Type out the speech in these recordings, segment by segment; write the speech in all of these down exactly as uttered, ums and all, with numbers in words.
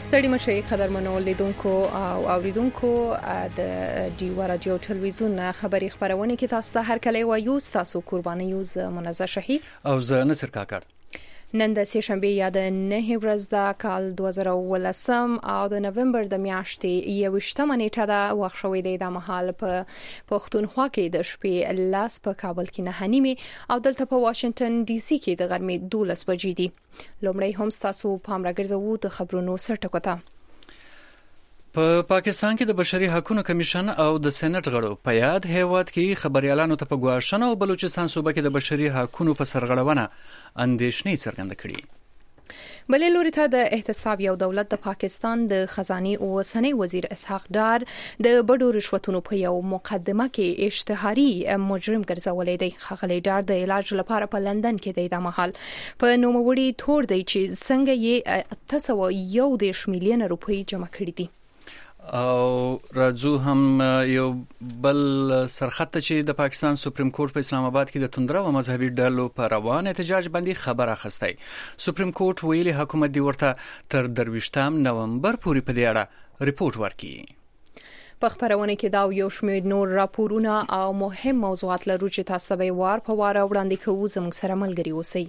ستړي مشي قدرمنو لیدونکو او اوریدونکو د ډیو رادیو ټلویزیون خبری خبرونه کې تاسو ته هر کله وایو تاسو قرباني یوز منزه شهید او زه نصر کاکړ نن د سه شنبه یا د نه ورځ د کال دوه زره ولسم او د نومبر د میاشتې یوشتمه نیټه دا وخت شوې د مهال په پښتونخوا کې د شپې لاس په کابل کې نه نیمه او دلته په واشنگټن ډي سي کې د غرمې دولس بجې دي. لومړی هم تاسو پام راګرځوو د خبرونو سرټکوته. په پاکستان کې د بشري حقوقو کمیشن او د سېنات غړو په یاد هیواد کې خبريالانو ته په ګواښنه او بلوچستان صوبه کې د بشري حقوقو په سرغړونه اندېښنې څرګنده کړې. بلې لوري ته د احتساب یو دولت د پاکستان د خزاني او سنی وزیر اسحاق ډار د بډو رشوتونو په یو مقدمه کې اشتهاري مجرم ګرځولې دی. خغلی ډار د علاج لپاره په لندن کې دی د محل په نوموړي تور دی چې څنګه یې تاسو یو د میلیون روپۍ جمع کړې دي. او راځو هم یو بل سرخط چې د پاکستان سپریم کورټ په اسلام آباد کې د توندره او مذهبي ډلو په روان احتجاج باندې خبر اخیستی. سپریم کورټ ویلي حکومت دی ورته تر درویشتم نومبر پورې په دې اړه ریپورت ورکړي. په خبرونه کې دا یو شمېر نور راپورونه او مهم موضوعات لرو چې تاسو به وار په وار وړاندې کوو. زموږ سره ملګري اوسئ.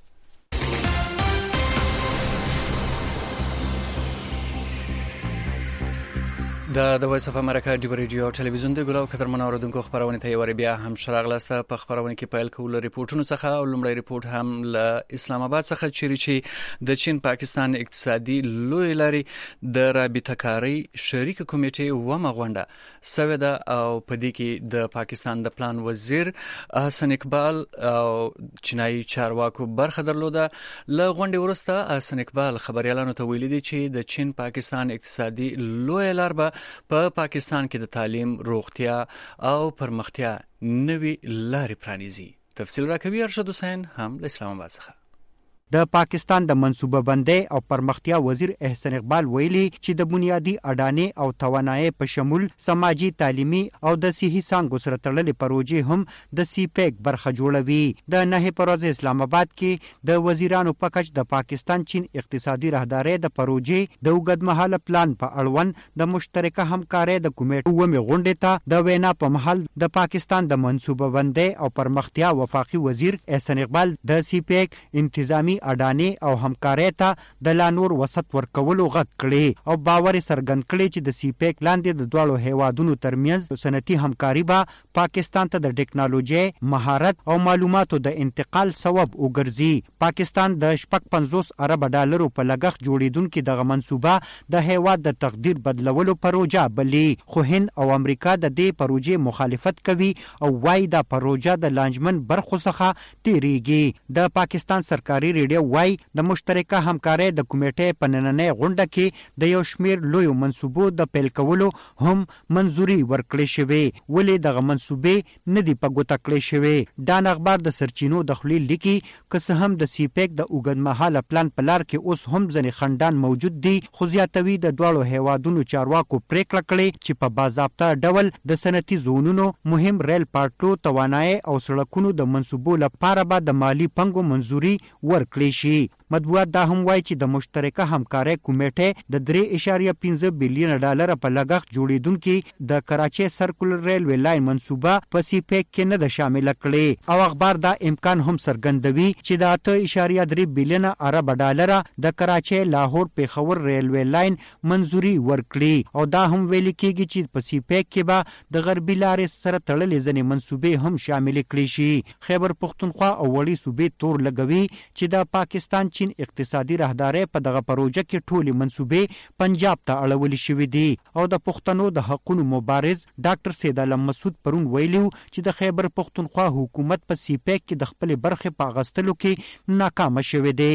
د د وایس اف امریکا ډیو ریډیو ټلویزیون د ګلو کتر منوردونکو خبرونه ته یو بیا هم شراغلسته په خبرونه کې پیل کول ریپورتونو څخه او لومړی ریپورت هم له اسلام آباد څخه چیرې چې د چین پاکستان اقتصادي لوی لاري د رابطه کاری شریک کمیټې و مغونډه سویدا او په دې کې د پاکستان د پلان وزیر حسن اقبال او چینایي چارواکو برخه درلوده. له غونډې وروسته حسن اقبال خبريالانو ته ویلي دي چې د چین پاکستان اقتصادي لوی لار به په پاکستان کې د تعلیم، روغتیا او پرمختیا نوي لارې پرانیزي. تفصیل راکوي ارشد حسین هم له اسلام آباد څخه. د پاکستان د منصوبه بندۍ او پرمختیا وزیر احسن اقبال ویلي چې د بنیادی اډانې او توانایي په شمول سماجی، تعلیمي او د صحي څانګو سره تړلې پروژې هم د سی پیک برخه جوړوي. د نه پروژې اسلام آباد کې د وزیرانو په کچ د پاکستان چین اقتصادي راهداري د پروژې د اوږدمهاله پلان په اړوند د مشترکه همکارۍ د کمیټې ومه غونډې ته د وینا په محل د پاکستان د منصوبه بندۍ او پرمختیا وفاقي وزیر احسن اقبال د سی پیک انتظامی اډانې او همکارۍ ته د لا نور وسط ورکولو غږ کړي او باور څرګند کړي چې د سی پیک لاندې د دوه هیوادونو ترمنځ صنعتي همکاري به پاکستان ته د ټکنالوژي، مهارت او معلوماتو د انتقال سبب وګرځي. پاکستان د شپږ پنځوس ارب ډالرو په لګښت جوړیدونکو دغه منصوبه د هیواد د تقدیر بدلولو پروژه بلي، خو هند او امریکا د دې پروژې مخالفت کوي او وايي دا پروژه د لانجمن برخو څخه تیریږي. د پاکستان سرکاري ریډیو وای د مشترکه همکارۍ د کمیټې په نننۍ غونډه کې د یو شمیر لوی منصوبو د پیل کولو هم منځوري ورکړې شوې، ولې دغه منصوبې نه دی په ګوته کړې شوې. دا اخبار د سرچینو د خلیل لیکي که څه هم د سی پیک د اوږدمهاله پلان په لار کې اوس هم ځنې خندان موجود دي، خو زیاتوي د دواړو هیوادونو چارواکو پریکړه کړې چې په باضابطه ډول د صنعتي زونونو، مهم ریل پټلو، توانایي او سړکونو د منصوبو لپاره به د مالی پنګو منځوري ورکړي شي. مطبوعات دا هم وایي چې د مشترکه همکارۍ کمیټې د درې اعشاریه پنځه بلیون ډالر په لګښت جوړیدونکو د کراچۍ سرکولر ریلوی لاین منصوبه په سی پیک کې نه ده شامل کړې او اخبار دا امکان هم څرګندوي چې د اته اعشاریه درې بلیون ارب ډالر د کراچۍ لاهور پیښور ریلوی لاین منځوري ورکړي او دا هم ویل کېږي چې په سی پیک کې به د غربي لارې سره تړلې ځنې منصوبې هم شامل کړي شي. خیبر پښتونخوا او وړي صوبې تور لګوي چې د پاکستان چین اقتصادي راهداري په دغه پروژه کې ټولې منصوبې پنجاب ته اړولې شوې دي او د پښتنو د حقوقو مبارز ډاکټر سید علم مسعود پرون ویلو چې د خیبر پښتونخوا حکومت په سی پیک کې د خپل برخه په غستلو کې ناکام شوه دی.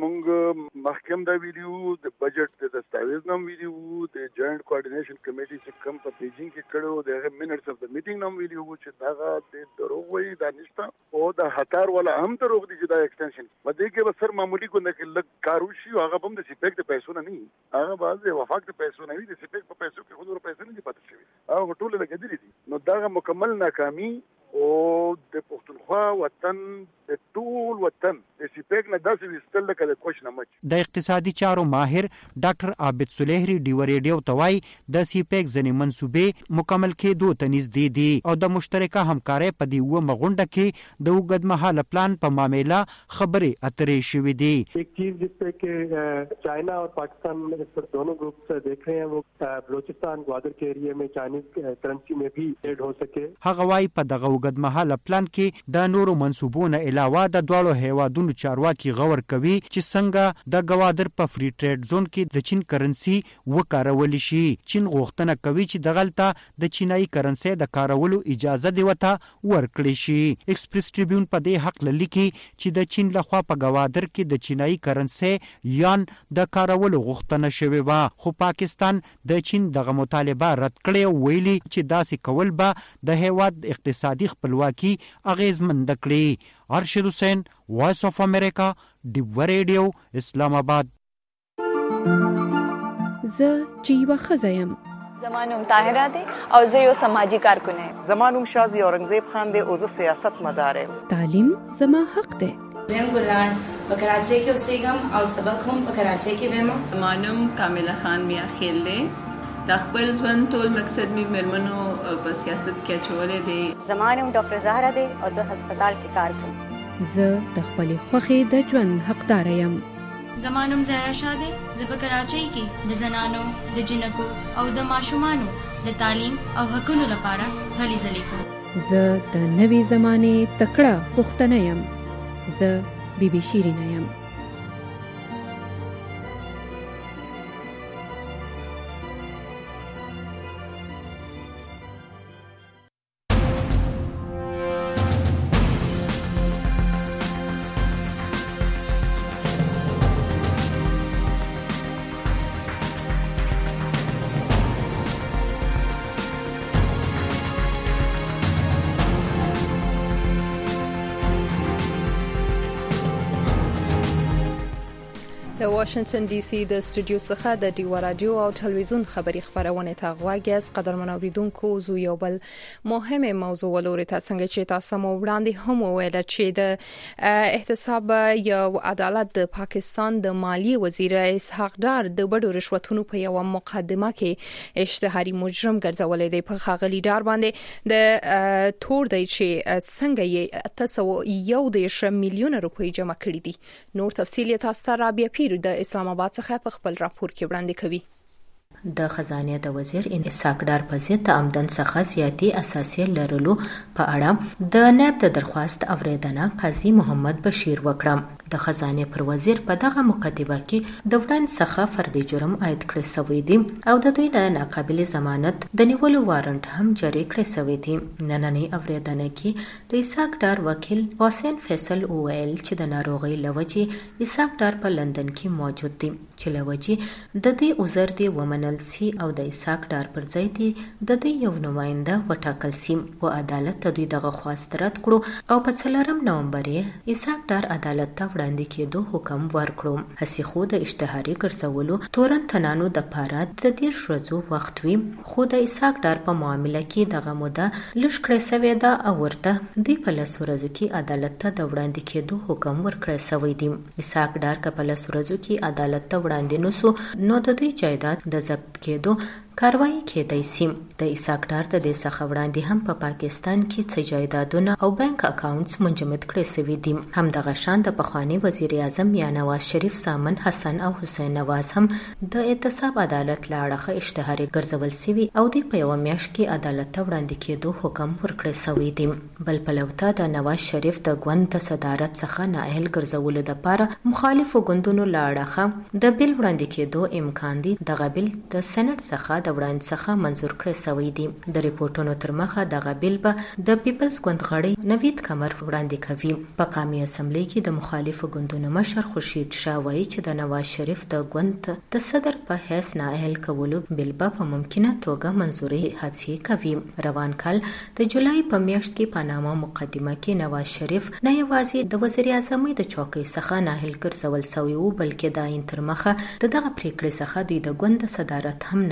مونږ محکم دا ویډیو د بجټ د دستاویز نوم ویډیو د جوائنٹ کوارډینیشن کمیټې چې کوم په بیجینګ کې کړو د منټس اف د میټینګ نوم ویډیو چې دا د دروغ وایي دا نشته او د هتار ولا هم دروغ دي چې دا ایکستنشن باندې کې به سر معمولی کو نه کې لګ کاروشي هغه هم د سپیک د پیسو نه نه هغه باز د وفاق د پیسو نه وي د سپیک په پیسو کې خود ور پیسې نه دي پاتې شوی هغه ټول لګیدلې دي. نو دا مکمل ناکامي او د پښتونخوا وطن د ټول وطن د سیپیک نه داسې وستل لکه د کوښ نه مچ. د اقتصادي چارو ماهر ډاکټر عابد سلیحری ډی ریډیو توای د سیپیک ځنې منسوبې مکمل کېدو ته نږدې دي او د مشترکه همکارۍ په دې و مغونډه کې د وګد مهاله پلان په معاملې خبرې اترې شوې دي. ایک چیز جس پہ کہ چائنا اور پاکستان اس پر دونوں گروپ سے دیکھ رہے ہیں وہ بلوچستان گوادر کے ایریا میں چائنیز کرنسی میں بھی ٹریڈ ہو سکے. هغه وايي په دغه وګد مهاله پلان کې د نورو منسوبونو علاوه د دواړو هیوادونو چارواکي غور کوي چې څنګه د گوادر په فری ټریډ زون کې د چین کرنسی وکارول شي. چین غوښتنه کوي چې دغلته د چینایي کرنسی د کارولو اجازه دی وته ورکړي شي. ایکسپریس ټریبیون په دې حق لیکي چې د چین لخوا په گوادر کې د چینایي کرنسی یان د کارولو غوښتنه شوې وه، خو پاکستان د چین دغه مطالبه رد کړې، ویلي چې داسې کول به د هیواد اقتصادي خپلواکي اغیزمند کړي. ارشد حسین، وایس اف امریکا، ډیو ریډیو، اسلام آباد. زه چې یوه ښځه یم. زما نوم طاهره دی او زه یو سماجی کارکن یم. زما نوم شازی اورنګزیب خان دی او زه سیاست مدار یم. تعلیم زما حق دی. زم ګلان په کراچۍ کې اوسېږم او سبق هم په کراچۍ کې وایم. زما نوم کامله خان میا خیل دی. د خپل ژوند ټول مقصد می مرمنو په سیاست کې اچولې دی. زما نوم ډاکټر زهرا دی او زه هسپتال کې کار کوم. زه د خپلې خوښې د ژوند حقدار یم. زما نوم زهرا شاه دی. زه په کراچۍ کې د زنانو، د جنکو او د ماشومانو د تعلیم او حقوقو لپاره هلې ځلې کوم. زه د نوې زمانې تکړه پښتنه یم. زه بی بی شیرینه یم. د واشنگټن ډي سي د سټوډیو څخه د ډیو رادیو او ټلویزیون خبری خبرونه ته غواګیاس قدرمن اوریدونکو زو یو بل مهمه موضوع ولوري تاسو څنګه چې تاسو مو وړاندې هم ویل چې د احتساب یو عدالت د پاکستان د مالی وزیر اسحاق ډار د بډو رشوتونو په یو مقدمه کې اشتهاري مجرم ګرځولې دی. په خاغلی ډار باندې د تور دی چې څنګه یې تاسو یو د میلیون روپۍ جمع کړې دي. نور تفصیل تاسو ته رابعه پیر د اسلام آباد څخه په خپل راپور کې وړاندې کوي. د خزانه د وزیر اسحاق ډار په ضد د آمدن څخه زیاتی اساسي لرلو په اړه د نائب د درخواست اوریدنه قاضي محمد بشیر وکړه. د خزانه پر وزیر په دغه مقدمه کې د وړاندې څخه فردي جرم عاید کړی شوی دی او د دوی د ناقابل ضمانت د نیولو وارنټ هم جاری کړی شوی دی. نننۍ اوریدنه کې د اسحاق ډار وکیل حسین فیصل وویل چې د ناروغي لوجې اسحاق ډار په لندن کې موجود دی چې لوجې د دوی عذر دی ومنل سي او د اسحاق ډار پر ځای دی د دوی یو نماینده وټاکل سي او عدالت د دوی دغه خواست رد کړو او په څلورم نومبر یې اسحاق ډار عدالت ته وړاندې کېدو حکم ورکړو. هسې خو د اشتهاري ګرځولو تورن تنانو د پاره د دیر شوزو وخت وي، خو د اسحاق ډار په معاملې کې دغه موده لږ کړی سوی ده او ورته دوی په لسو ورځو کې عدالت ته د وړاندې کېدو حکم ورکړی سوی دی. اسحاق ډار که په لسو ورځو کې عدالت ته وړاندې نسو نو د دوی جایداد د ضبط کېدو کاروایی کېدای شي. د اسحاق ډار د دې څخه وړاندې هم په پاکستان کې څه جایدادونه او بانک اکاونټس منجمد کړي شوي دي. هم دغه شان د پخوانی وزیر اعظم یا نواز شریف زامن حسن او حسین نواز هم د احتساب عدالت لاړه اشتهاري ګرځول شوي او د په یو میاشت کې عدالت ته وړاندې کېدو حکم ورکړی شوی دی. بل پلوته د نواز شریف د ګوند د صدارت څخه نااهل ګرځولو لپاره مخالفو ګوندونو لاړه د بل وړاندې کېدو امکان دی. دغه بل د سېنات څخه د وړاندې څخه منزور کړی شوی دی. د ریپورتونو تر مخه دغه بل به د پیپلز ګوند غړي نوید قمر وړاندې کوي. په قومي اسمبلی کې د مخالفو ګوندونو مشر خورشید شاه وایي چې د نواز شریف د ګوند د صدر په حیث نااهل کولو بل به په ممکنه توګه منزوري هڅې کوي. روان کال د جولای په میاشت کې په نامه مقدمه کې نواز شریف نه یوازې د وزیر اعظم د چوکۍ څخه نااهل ګرځول شوی و بلکې د عین تر مخه د دغه پریکړې څخه د ګوند صدارت هم نااهل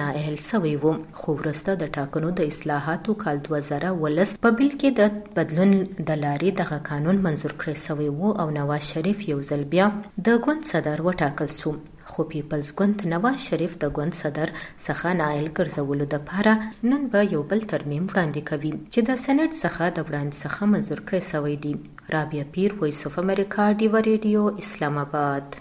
شوی و خو وروسته د ټاکنو د اصلاحاتو کال دوه زره ولس په بل کې د بدلون د لارې دغه قانون منزور کړی شوی و او نواز شریف یو ځل بیا د ګوند صدر وټاکل شو. خو پیپلز ګوند نواز شریف د ګوند صدر څخه نائل ګرځولو دپاره نن به یو بل ترمیم وړاندې کوي چې د سېنات څخه د وړاندې څخه منزور کړی شوی دی. رابعه پیر، وایس اف امریکا، ډیوا ریډیو، اسلام آباد.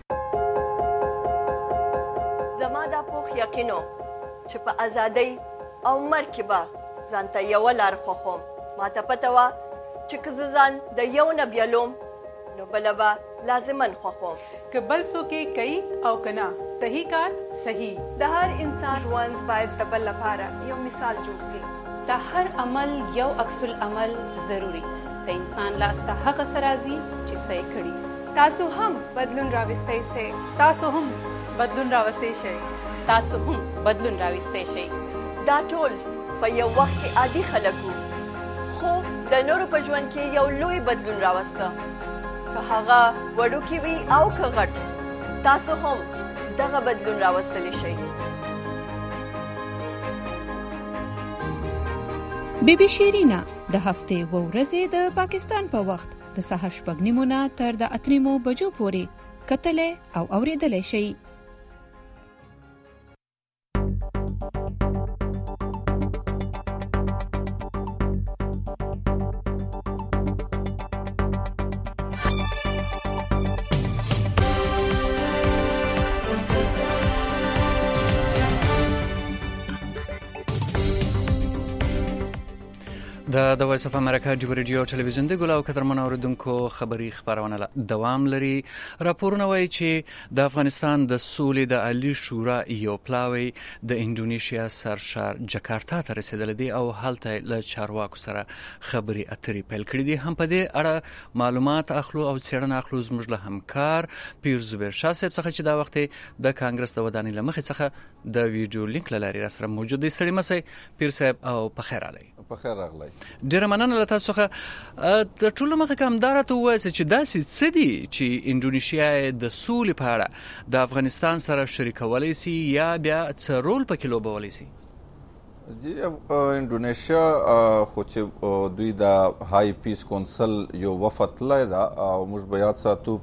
زما دا پوخ یقینو چې په ازادۍ او مرګ کې به ځان ته یوه لار خوښوم. ما ته پته وه چې که زه ځان د یو نه بیلوم نو بله به لازمن خوښوم. که بل څوک یې کوي او که نه صحیح کار صحیح. د هر انسان ژوند باید د بل لپاره یو مثال جوړ شي. د هر عمل یو عکس العمل ضروري. د انسان لاس ته هغه څه راځي چې څه یې کړي. تاسو هم بدلون راوستی شئ. تاسو هم بدلون راوستی شئ. تاسو هم بدلون راوستی شئ. دا ټول په یو وخت کې عادي خلک وو، خو د نورو په ژوند کې یو لوی بدلون راوسته. که هغه وړوکی وي او که غټ، تاسو هم دغه بدلون راوستلی شئ. بی بی شیرینا د هفتې و ورځې د پاکستان په وخت د سهار شپږ نیمو نه تر د اته نیمو بجو پورې کتلې او اورېدلې شئ. د د وایس اف امریکا ډیو ریډیو ټلویزیون د ګلاو قدرمن اوریدونکو خبری خبرونه دوام لري. راپورونه وایي چې د افغانستان د سولې د عالی شورا یو پلاوی د انډونیشیا سرشار جکارتا ته رسیدل دي او هلته له چارواکو سره خبري اترې پیل کړې دي. هم په دې اړه معلومات اخلو او څېړنه اخلو زموږ له همکار پیر زبیر شاه صاحب څخه چې دا وخت د کانګرس د ودانۍ لمخې څخه د ویډیو لینک لاري را سره موجود دی. ستړي مسئ پیر صاحب او په خیر علي. په خیر راغلی. ډیره مننه له تاسو څخه. د ټولو مخه کوم دارته وایي چې داسې څه دي چې انډونیشیا د سولې په اړه د افغانستان سره شریکولی سي یا بیا څه رول پکې لوبولی سي؟ جی انډونیشیا خو چې دوی د های پیس کونسل یو وفد تللی ده او موږ به یاد ساتو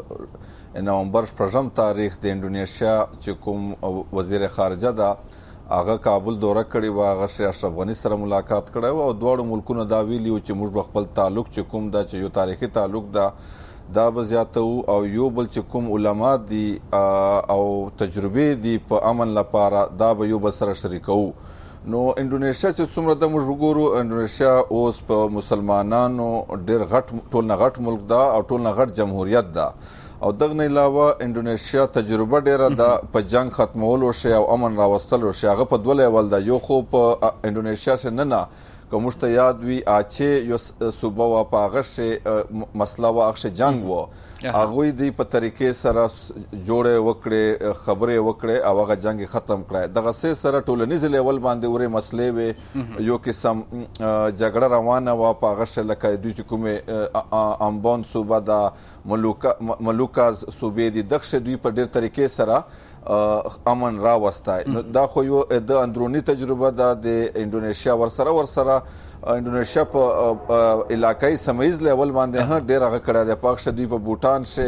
په نومبر شپږم تاریخ د انډونیشیا چې کوم وزیر خارجه ده هغه کابل دوره کړې وه، هغه شی اشرف غني سره ملاقات کړی و او دواړو ملکونو دا ویلي و چې موږ به خپل تعلق چې کوم ده چې یو تاریخي تعلق ده دا به زیاتو او یو بل چې کوم علما دي او تجربې دي په امن لپاره دا به یو بل سره شریکو. نو انډونیشیا چې څومره د موږ وګورو، انډونیشیا اوس په مسلمانانو ډېر غټ ټول نه غټ ملک ده او ټول نه غټ جمهوریت ده او دغه نه علاوه انډونیشیا تجربه ډیره ده په جنگ ختمولو شي او امن راوستلو شي. هغه په دوه لیول ده. یو خو په انډونیشیا کې نه نه که موږ ته یاد وي اچې یو صوبه وه په هغه شي مسله وه هغه شي جنګ وه. هغوی دوی په طریقې سره جوړې وکړې، خبرې وکړې او هغه جنګ یې ختم کړی. دغسې سره ټولنیز لیول باندې ورې مسلې وې، یو قسم جګړه روانه وه په هغه شی لکه دوی چې کومې امبون صوبه ده، ملوکا صوبې دي، دغه شی دوی په ډېر طریقې سره امن راوستی. دا خو یو د اندروني تجربه ده د انډونیشیا. ورسره ورسره انډونیشیا په علاقايي سمیز لیول باندې هم ډېر هغه کړی دی. په هغه دوی په بوټان شي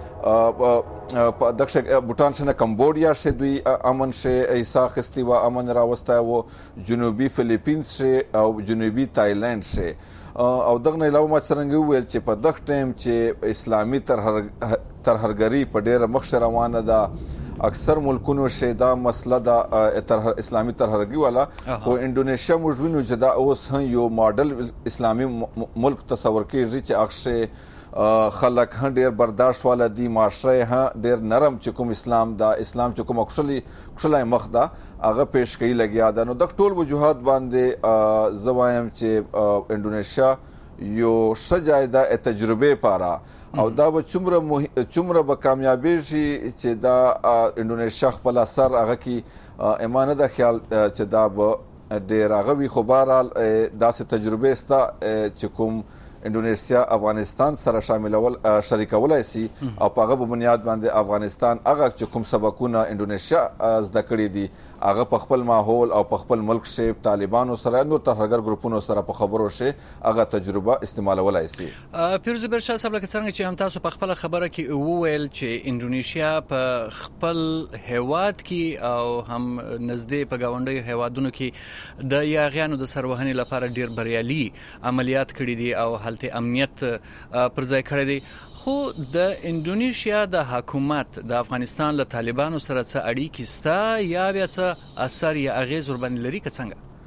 په دغه بوټان شي نه کمبودیا شي دوی امن شي ایسا اخیستی و، امن راوستی و، جنوبي فلیپینز شي او جنوبي تایلند شي. او دغه نه علاوه ما څرنګه وویل چې په دغه ټایم چې اسلامي ترهګري په ډېره مخ روانه ده، اکثر ملکونو شي دا مسله د اسلامي ترهګري والا، خو انډونیشیا موږ وینو چې دا اوس هم یو ماډل اسلامي ملک تصور کېږي چې هغه خلک هم ډېر برداشت والا دي، معاشره هم ډېر نرم چې کوم اسلام ده، اسلام چې کومه کښلی مخ ده هغه پیش کوي لګیا ده. نو دغه ټول وجوهات باندې زه وایم چې انډونیشیا یو ښه ځای ده تجربې لپاره او دا به څومره څومره به کامیابېږي چې دا انډونیشیا خپل اثر هغه کې اما نه ده خیال چې دا به ډېر هغه وي. خو بهرحال داسې تجربې شته چې کوم انډونیشیا افغانستان سره شاملول شریکولای شي او په هغه بنیاد باندې افغانستان هغه چې کوم سبقونه انډونیشیا زده کړي دي هغه په خپل ماحول او په خپل ملک شي طالبانو سره نو ترهګر ګروپونو سره په خبرو شي هغه تجربه استعمالولای شي. پیروز برشا صاحب لکه څنګه چې هم تاسو په خپل خبره کې وویل چې انډونیشیا په خپل هیواد کې او هم نږدې په گاونډي هیوادونو کې د یاغیانو د سروهنې لپاره ډیر بریالي عملیات کړي دي او هلته امنیت پر ځای کړی دی. خو د انډونیشیا د حکومت د افغانستان له طالبانو سره څه اړیکې سته یا بیا څه اثر یا اغیز ورباندې لري که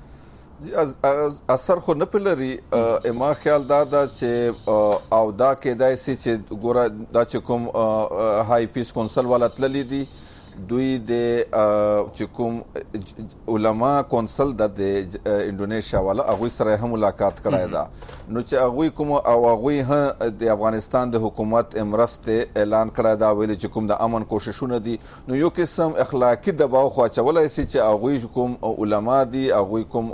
څنګه؟ اثر خو نه پلري. ما خیال دا ده چې او دا کېدای شي چې ګوره دا چې کوم های پیس کونسل والا تللی دي دوی د چې کوم علما کونسل د انډونیشیا والا هغوی سره هم ملاقات کړی ده نو چې هغوی کوم او هغوی هم د افغانستان د حکومت مرستې اعلان کړی ده ویلي چې کوم د امن کوششونه دي نو یو قسم اخلاقي دباو خو اچولی شي چې هغوی کوم علما دي هغوی کوم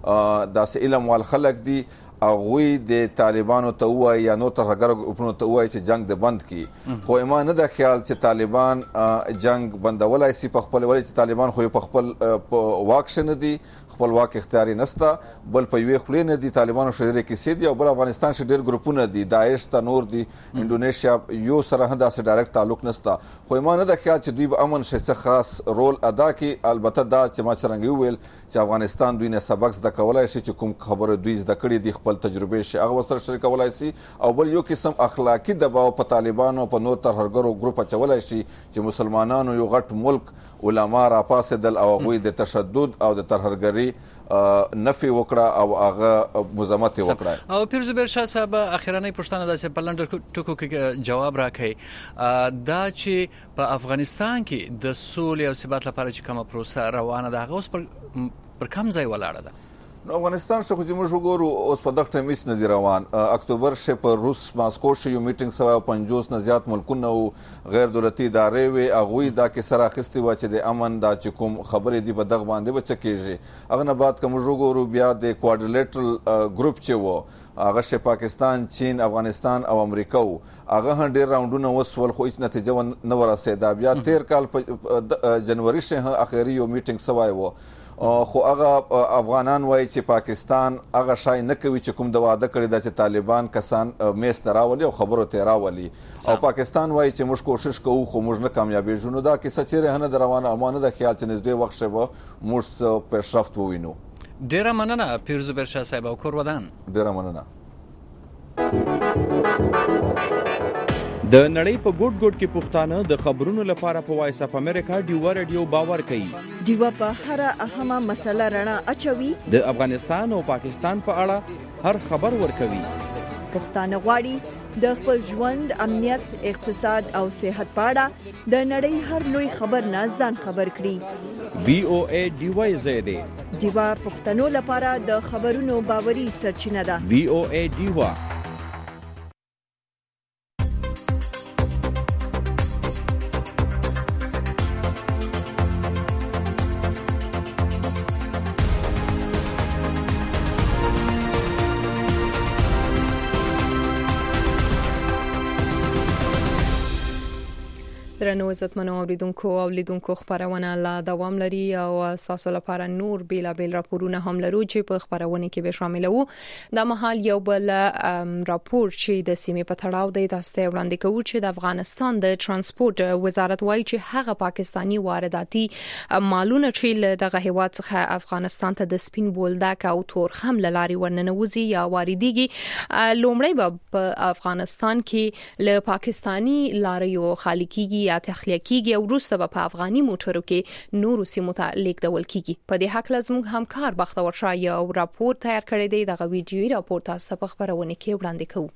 داسې علم وال خلک دي هغوی د طالبانو ته ووایي یا نور ترهګر ګروپونو ته ووایي چې جنگ د بند کړي. خو ما نه ده خیال چې طالبان جنگ بندولی شي په خپل ولې چې طالبان خو په خپل واک ښه نه دي خپل واک اختیاري نشته بل په یوې خولې نه دي طالبانو ښه ډېرې کیسې دي او بل افغانستان ښه ډېر ګروپونه دي داعش ته نور دي انډونیشیا یو سره هم داسې ډایرکټ تعلق نشته. خو ما نه ده خیال چې دوی به امن شي څه خاص رول ادا کړي. البته دا چې ما څرنګه وویل چې افغانستان دوی نه سبق زده کولی شي چې کوم خبره دوی زده کړي دي خپل تجربه شي هغه سره شریکولای شي او بل یو قسم اخلاقی دباو په طالبانو په نور ترهګرو ګروپ اچولای شي چې مسلمانانو یو غټ ملک علما را پاسېدل او هغوی د تشدد او د ترهګرۍ نفي وکړه او هغه مزاحمت وکړه. او پیر زبیر شاه صاحب اخیرانه پښتنه داسې په لنډ ټکو کې جواب راکړي دا چې په افغانستان کې د سولې او ثبات لپاره چې کومه پروسه روانه ده هغه اوس پر کوم ځای ولاړه ده؟ نو افغانستان څخه چې موږ وګورو اوس په دغه ټیم هیڅ نه دی روان. اکتوبر شه په روس ماسکو شه یو میټینګ سوی او پنځوس نه زیات ملکونه او غیر دولتي ادارې وي هغوی دا کې سره اخیستې وه چې د امن دا چې کوم خبرې دي په دغه باندې به څه کېږي. هغه نه بعد که موږ وګورو بیا د کوارډیلیټرل ګروپ چې و هغه شه پاکستان چین افغانستان او امریکا و هغه هم ډېر راونډونه وسول خو هیڅ نتیجه نه ورسېده. بیا تیر کال په جنوري شه اخري یو میټینګ سوی و خو هغه افغانان وایي چې پاکستان هغه شای نه کوي چې کوم د واده کړی ده چې طالبان کسان میز ته راولي او خبرو ته راولي او پاکستان وایي چې موږ کوشش کوو خو موږ نه کامیابېږو. نو دا کیسه چیرې نه ده روانه او ما نه ده خیال چې نږدې وخت شه به موږ څه پیشرفت ووینو. ډېره مننه پیر زبیر شاه صاحب او کور ودان. ډېره مننه. د نړۍ په ګوټ ګوټ کې پښتانه د خبرونو لپاره په وایس اف امریکا ډیوا رادیو باور کوي. ډیوا په هر اهمه مسله رڼا اچوي. د افغانستان او پاکستان په اړه هر خبر ورکوي. پښتانه غواړي د خپل ژوند امنیت اقتصاد او صحت په اړه د نړۍ هر لوی خبر نه ځان خبر کړي. وی او ای ډیوا زیاده ډیوا پښتنو لپاره د خبرونو باوري سرچینه ده. وی او ای ډیوا. درنو عزتمنو اوریدونکو او لیدونکو خبرونه لا دوام لري او تاسو لپاره نور بیلا بیل راپورونه هم لرو چې په خبرونه کې به شامل وو. د مهال یو بل راپور چې د سیمې په تړاو دی تاسو ته وړاندې کوو چې د افغانستان د ترانسپورت وزارت وایي چې هغه پاکستانی وارداتي مالونه چې له دغه هیواد څخه افغانستان ته د سپین بولدک او تورخم لاري ورننوزي یا واردېږي لومړی په افغانستان کې له پاکستانی لاریو خالي کیږي یا تخلیه کیږي او وروسته په افغاني موټرو کې نورو سیمو ته لیږدول کیږي. په دې حق لازم همکار بختور شاه یو راپور تیار کړی دی. دغه ویډیوي راپور تاسو په خبرونه کې وړاندې کوو.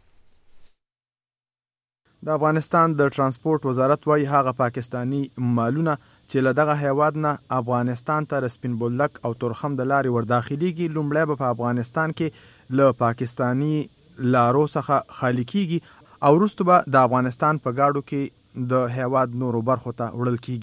د افغانستان د ترانسپورت وزارت وايي هغه پاکستانی مالونه چې له دغه هیواد نه افغانستان ته سپین بولدک او تورخم د لارې ورداخليږي لومړی په افغانستان کې له پاکستانی لارو څخه خالي کیږي او وروسته به د افغانستان په گاډو کې د هیواد نورو برخو ته وړل کیږي.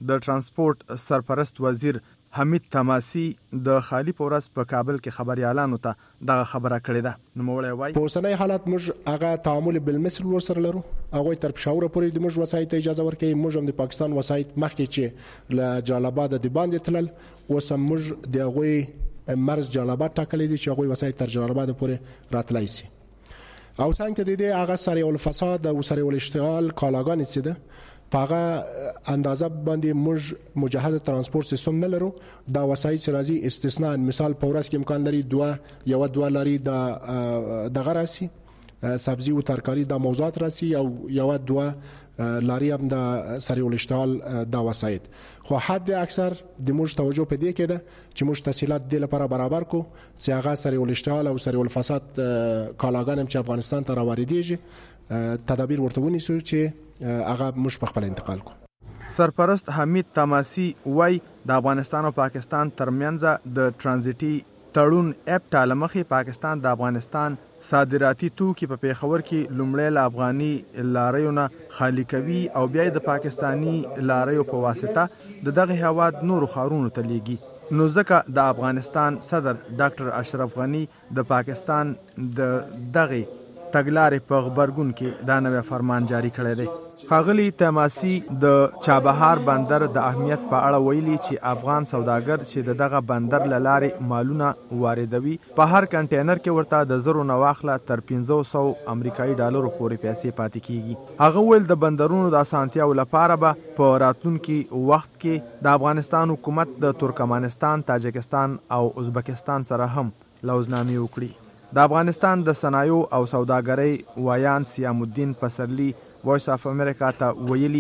د ترانسپورت سرپرست وزیر حمید تماسي د خالی پورس په کابل کې خبريالانو ته دغه خبره کړې ده. نو موږ وایي په اوسنۍ حالت موږ هغه تعامل بالمثل ورسره لرو، هغه تر پېښور پورې د موږ وسایت اجازه ورکړي. موږ هم د پاکستان وسایت مخکې چې له جلال آباد د باندې تلل، اوس هم موږ د هغه مرز جلال آباد ټاکلې دي چې هغه وسایت تر جلال آباد پورې راتلای شي. او څنګه د دې هغه سریع الفساد او سریع الاشتغال کالاګان چې ده په هغه اندازه باندې موږ مجهز ترانسپورت سیستم نه لرو. دا وسایل چې راځي استثناء مثال په ورځ کې امکان لري دوه یو دوه لري د دغه راسي سبزی او ترکاری د موضوعات راسي او یو دوه لاري هم د سریع الاشتغال د وسایل. خو حد اکثر د موږ توجه په دې کې ده چې موږ تسهیلات د لپاره برابر کو چې هغه سریع الاشتغال او سریع الفساد کالاګان چې افغانستان ته راوړيږي تدابیر ورته ونیسو چې هغه موږ په خپل انتقال کو. سرپرست حمید تماسي وای د افغانستان او پاکستان ترمنځ د ترانزیټي تړون اپ ټالمخي پاکستان د افغانستان صادراتي توکي په پیښور کې لومړی له افغاني لاریو نه خالی کوي او بیا د پاکستانی لاریو په واسطه د دغه هواد نورو ښارونو ته لیږي. نو ځکه د افغانستان صدر ډاکټر اشرف غنی د پاکستان د دغه تګلارې په خبرګون کې دا نوې فرمان جاری کړی دی. ښاغلي تماسي د چابهار بندر د اهمیت په اړه ویلي چې افغان سوداګر چې د دغه بندر له لارې مالونه واردوي په هر کنټینر کې ورته د زرو نه واخله تر پنځه سوه امریکایي ډالرو پورې پیسې پاتې کیږي. هغه ویل د بندرونو د اسانتیاو لپاره به په راتلونکي وخت کې د افغانستان حکومت د ترکمنستان، تاجکستان او ازبکستان سره هم لوزنامې وکړي. د افغانستان د صنایع او سوداګرۍ وایان سیام الدین پسرلی وایس اف امریکا ته ویلي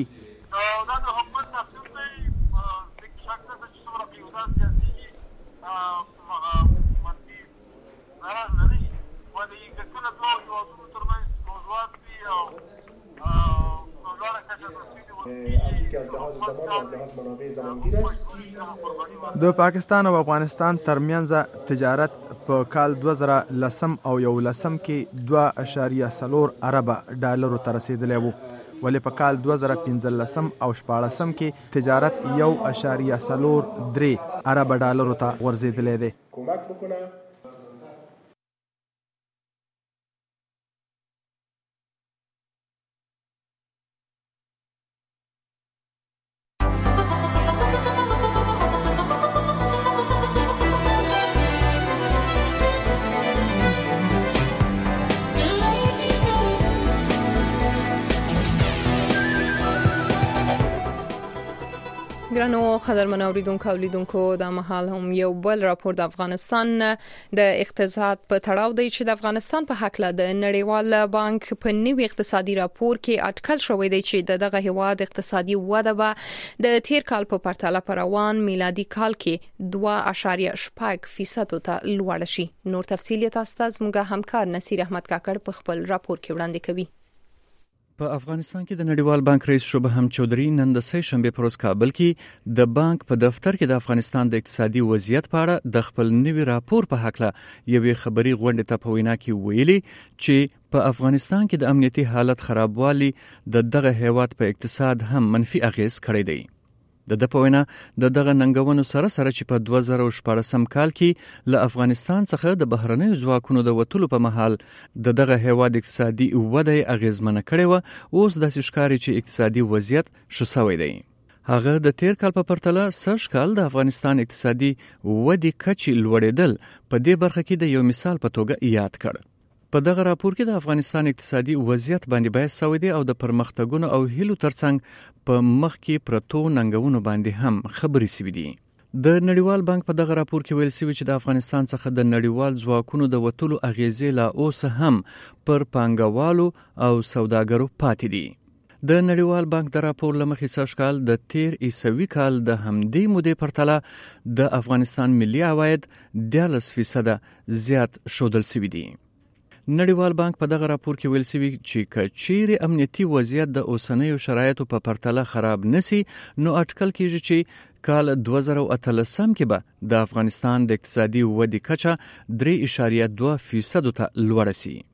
د پاکستان او افغانستان ترمنځ تجارت په کال دوه زره لسم او یو لسم کې دوه اشاریه څلور اربه ډالرو ته رسیدلی وو، ولې په کال دوه زره پنځه لسم او شپاړسم کې تجارت یو اشاریه څلور درې اربه ډالرو ته ورزیدلی دی. ګرانو قدرمن اوریدونکو او لیدونکو د مهال هم یو بل راپور د افغانستان د اقتصاد په تړاو دی چې د افغانستان په حق له د نړیوال بانک په نوي اقتصادي راپور کې اټکل شوی دی چې دغه هیواد اقتصادي وده به د تیر کال په پرتله پر روان میلادي کال کې دوه اشاریه شپږ فیصد ته لوړ شي. نور تفصیل تاسو ته زموږ همکار نصیر احمد کاکړ په خپل راپور کې وړاندې کوي. په افغانستان کې د نړیوال بانک رئیس شوبهم چودري نن د سه شنبه پر ورځ کابل کې د بانک په دفتر کې د افغانستان د اقتصادي وضعیت په اړه د خپل نوي راپور په حق له یوې خبري غونډې ته په وینا کې ویلي چې په افغانستان کې د امنیتي حالت خرابوالي د دغه هیواد په اقتصاد هم منفي اغیز کړی دی. د د پوینه د دغه ننګونو سره سره چې په دوه زره شپږم کال کې له افغانستان څخه د بهرنیو ځواکونو د وټولو په محل د دغه هیواد اقتصادي وده اغیزمنه کړې و، اوس د ښکاری چې اقتصادي وضعیت ښه شوی دی. هغه د تیر کال په پرتله سږ کال د افغانستان اقتصادي ودې کچې لوړېدل په دې برخه کې د یو مثال په توګه یاد کړ. په دغه راپور کې د افغانستان اقتصادي وضعیت باندې بحث شوی دی او د پرمختګونو او هیلو ترڅنګ په مخ کې پرتو ننګونو باندې هم خبرې شوې دي. د نړیوال بانک په دغه راپور کې ویل شوی چې د افغانستان څخه د نړیوال ځواکونو د وټولو اغیزې لا اوس هم پر پانګوالو او سوداګرو پاتې دي. د نړیوال بانک د راپور لمخې سږ کال د تیر عیسوي کال د همدې مودې پرتله د افغانستان ملي عواید دیارلس فیصده زیات ښودل شوي دي. نړیوال بانک په دغه راپور کې ویل شوی چې کچېرې امنیتي وضعیت د اوسنیو شرایطو په پرتله خراب نسی، نو اټکل کیږي چې کال دوه زره اتلسم کې به د افغانستان د اقتصادي ودې کچه درې اشاریه دوه فیصد ته لوړه شي.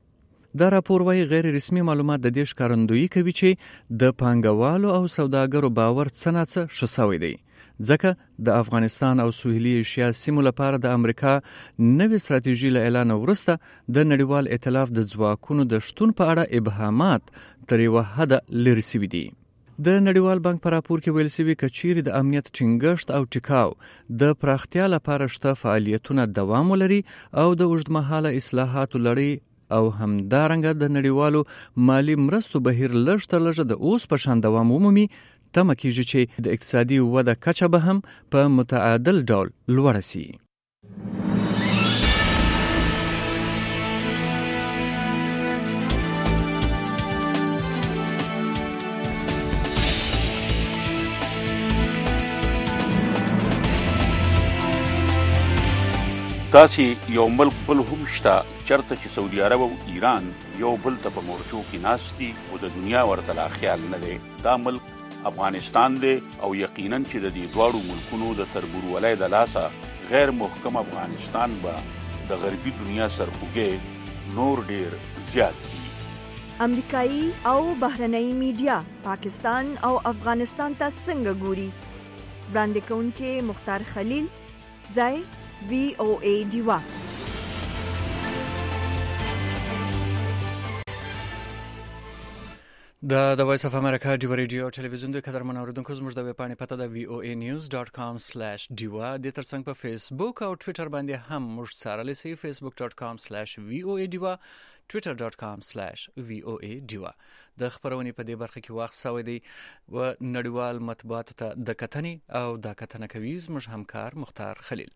دا راپور وايي غیر رسمي معلومات د دې ښکارندویي کوي چې د پانګوالو او سوداګرو باور څه نه څه ښه شوی دی، ځکه د افغانستان او سویلي ایشیا سیمو لپاره د امریکا نوې ستراتیژي له اعلان وروسته د نړیوال ائتلاف د ځواکونو د شتون په اړه ابهامات تر یوه حده لرې سوي دي. د نړیوال بانک په راپور کې ویل شوي که چیرې د امنیت ټینګښت او ټیکاو د پراختیا لپاره شته فعالیتونه دوام ولري او د اوږدمهاله اصلاحاتو لړۍ او همدارنګه د نړیوالو مالی مرستو بهیر لږ تر لږه د اوس په شان دوام ومومي، تمه کېږي چې د اقتصادي وده کچه به هم په متعادل ډول لوړه سي. داسې یو ملک بل هم شته چرته چې سعودي عرب او ایران یو بل ته په مورچو کې ناست دي او د دنیا ورته لا خیال نه دی. دا ملک افغانستان دی او یقینا چې د دې دواړو ملکونو د تربورولۍ د لاسه غیر محکم افغانستان به د غربي دنیا سرخوږی نور ډیر زیات دي. امریکایي او بهرنۍ میډیا پاکستان او افغانستان ته څنګه ګوري؟ وړاندې کوونکې مختار خلیل، ځای وی او ای ډیوا. د د وایس اف امریکا ډیوا ریډیو ټلویزیون د قدرمن اوریدونکو زموږ د ویب پاڼې پته د وی او ای نیوز ډاټ کام سلیش ډیوا د ترڅنګ په فیسبوک او ټوئیټر باندې هم موږ سره لسی فیسبوک ډاټ کام سلیش وی او ای ډیوا، ټوئیټر ډاټ کام سلیش وی او ای ډیوا. د خبرونې په دې برخه کې وخت سوی دی و نړیوال مطبوعاتو ته د کتنې او د کتنه کوي زموږ همکار مختار خلیل.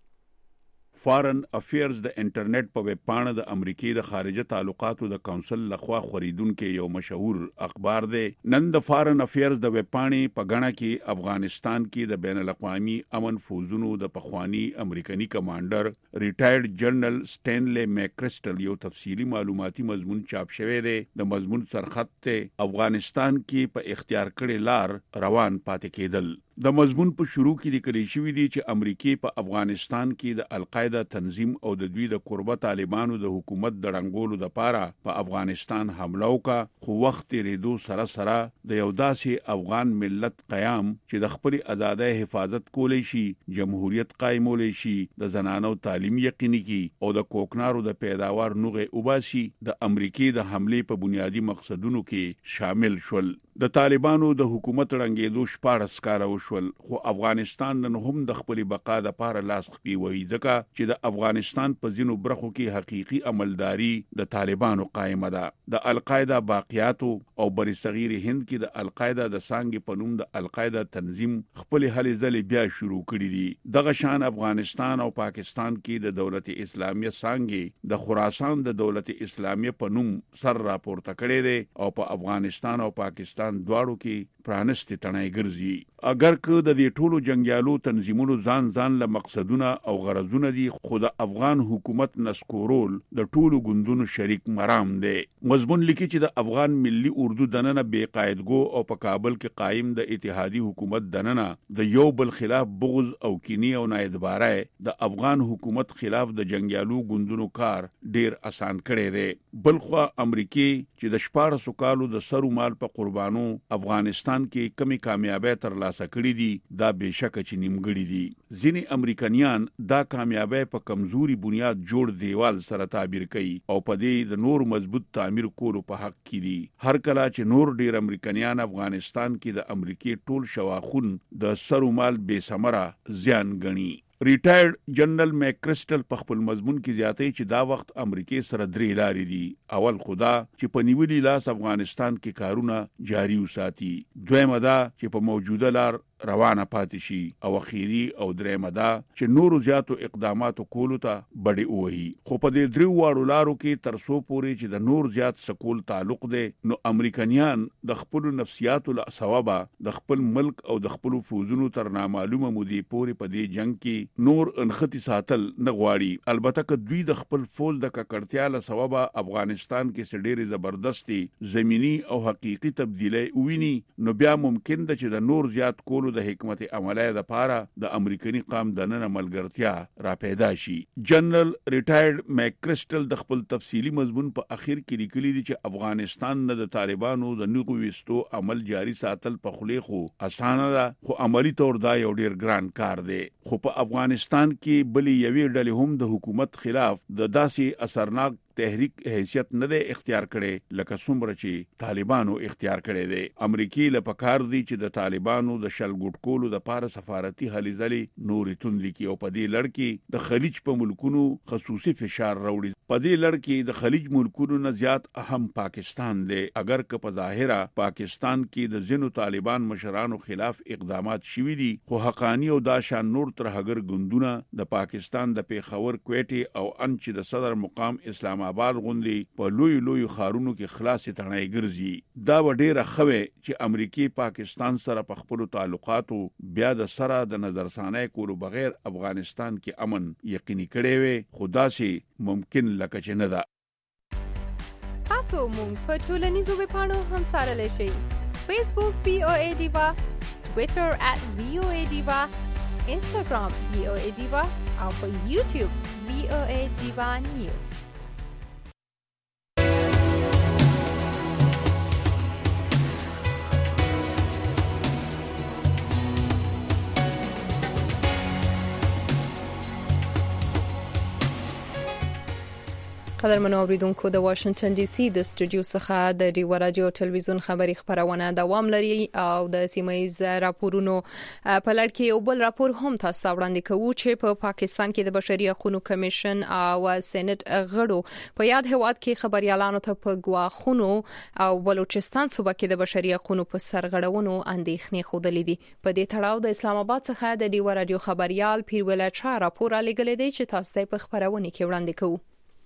فارن افیرز د انټرنیټ په ویب پاڼه د امریکای د خارجه تعلقاتو د کونسل لخوا خریدونکو یو مشهور اخبار دی. نن د فارن افیرز د ویب پاڼې په غاڼه کې افغانستان کې د بین الاقوامي امن فوزونو د پخوانی امریکایي کمانډر ریټایرډ جنرال سټینلی میکرسټل یو تفصیلی معلوماتي مضمون چاپ شوی دی. د مضمون سرخط ته افغانستان کې په اختیار کړي لار روان پاتې کېدل. د مضمون په شروع کې لیکل شوی دی چې امریکای په افغانستان کې د القاعده تنظیم او د دوی د قربه طالبانو د حکومت د رنګولو لپاره په افغانستان حمله وکړه، خو وخت تیریدو سره سره د یو داسې افغان ملت قیام چې د خپل ازادۍ حفاظت کولی شي، جمهوریت قائمولی شي، د زنانو تعلیم یقیني کی او د کوکنارو د پیداوار نوغه وباسي د امریکای د حمله په بنیادی مقصدونو کې شامل شول. د طالبانو د حکومت رنګېدو شپاړس کاله وشول، خو افغانستان نن هم د خپل بقا لپاره لاس خپي وهي ځکه چې د افغانستان په ځینو برخو کې حقيقي عملداري د طالبانو قائمه ده. د القاعده باقیاتو او بری صغیر هند کې د القاعده د سانګ په نوم د القاعده تنظیم خپل هلې ځلې بیا شروع کړي دي. دغه شان افغانستان او پاکستان کې د دولت اسلامیه سانګ د خراسان د دولت اسلامیه په نوم سر راپورته کړي دي او په افغانستان او پاکستان دواړو کې پرانستې تڼۍ ګرځي. اگر که د دې ټولو جنگیالو تنظیمونو ځان ځان له مقصدونه او غرضونه دي، خو د افغان حکومت نسکورول د ټولو ګوندونو شریک مرام دی. مضمون لیکي چې د افغان ملي اردو دننه بې قاعدګو او په کابل کې قائم د اتحادی حکومت دننه د یو بل خلاف بغض او کینی او نااعتباري د افغان حکومت خلاف د جنگیالو ګوندونو کار ډیر آسان کړی دی. بلخو امریکای چې د شپاړسو کالو د سرو مال په قربانو افغانستان کې کمی کامیابی تر لاسه کړې دي، دا بهشکه چې نیمګړي دي. ځینې امریکایان دا کامیابی په کمزوري بنیاد جوړ دیوال سره تعبیر کوي او په دې د نور مضبوط تعمیر کولو په حق کې دي. هر کله چې نور ډیر امریکایان افغانستان کې د امریکای ټول شواخون د سرو مال بے ثمره زیان غني. ریټایرډ جنرال میکرسټل په خپل مضمون کې زیاتوي چې دا وخت امریکای سره درې لارې دي. اول خدا چې په نیولي لاس افغانستان کې کارونه جاری وساتي، دویمه دا چې په موجوده لار روانه پاتې شي، او اخیری او درېمه دا چې نورو زیاتو اقداماتو کولو ته بډې ووهي. خو په دې درې واړو لارو کې تر څو پورې چې د نور زیات سکول تعلق دی، نو امریکایان د خپل نفسیاتو له سببه د خپل ملک او د خپل فوزونو تر نامعلومه مودې پورې په دې جنگ کې نور انختی ساتل نه غواړي. البته که دوی د خپل فوز د ککړتیا له سببه افغانستان کې ډېرې زبردستي زمینی او حقيقي تبدیلی وویني، نو بیا ممکن ده چې د نور زیات کول کولو د حکمت عملی لپاره د امریکایي قام د نن ملګرتیا را پیدا شي. جنرال ریټایرډ میکرسټل د خپل تفصیلی مضمون په اخر کې لیکلي دي چې افغانستان نه د طالبانو د نغو وستو عمل جاری ساتل په خله خو اسانه ده، خو عملی طور دا یو ډیر ګران کار دی. خو په افغانستان کې بلی یوې ډلې هم د حکومت خلاف د داسې اثرناک تحریک حیثیت نه دی اختیار کړي لکه څومره چې طالبانو اختیار کړي دي. امریکای له پکار دي چې د طالبانو د شلګوټ کولو د پاره سفارتي هلې ځلې نورې توندې کې او په دې لړ کې د خلیج په ملکونو خصوصي فشار راوړي. په دې لړ کې د خلیج ملکونو نه زیات اهم پاکستان دی. اگر که په ظاهره پاکستان کې د ځینو طالبان مشرانو خلاف اقدامات شوي دي، خو حقانی او دا شان نور تر هغه ګوندونه د پاکستان د پیښور، کویټ او انچ د صدر مقام اسلام آباد غوندي په لوی لوی خارونو کې خلاص تڼۍ ګرځي. دا و ډیره خوي چې امریکای پاکستان سره په خپل تعلقاتو بیا د سره د نظرثانه کولو بغیر افغانستان کې امن یقیني کړي وي، خدا سي ممکن لکه چې نه ده. تاسو مونږ په ټولنیزو ویبپاڼو هم سره لشي. فیسبوک پی او ای ډیوا، ټوئیټر ات وی او ای ډیوا، انسټاګرام وی او ای ډیوا او په یوټیوب وی او ای ډیوا نیوز. قدرمنو اوریدونکو، د واشنگټن ډي سي د سټوډیو څخه د ډیو رادیو ټلویزیون خبری خبرونه دوام لري او د سیمایز راپورونو په لړ کې یو بل راپور هم تاسو ته وړاندې کوو چې په پا پاکستان کې د بشري حقوقو کمیشن او سېنات غړو په یاد هواد کې خبريالانو ته په غواخونو او بلوچستان صوبه کې د بشري حقوقو په سرغړونو اندېښنې خوده لیدي. په دې تړاو د اسلام آباد څخه د ډیو رادیو خبريال پیروله چا راپور لګلې دی چې تاسو ته په خبرونه کې وړاندې کوو.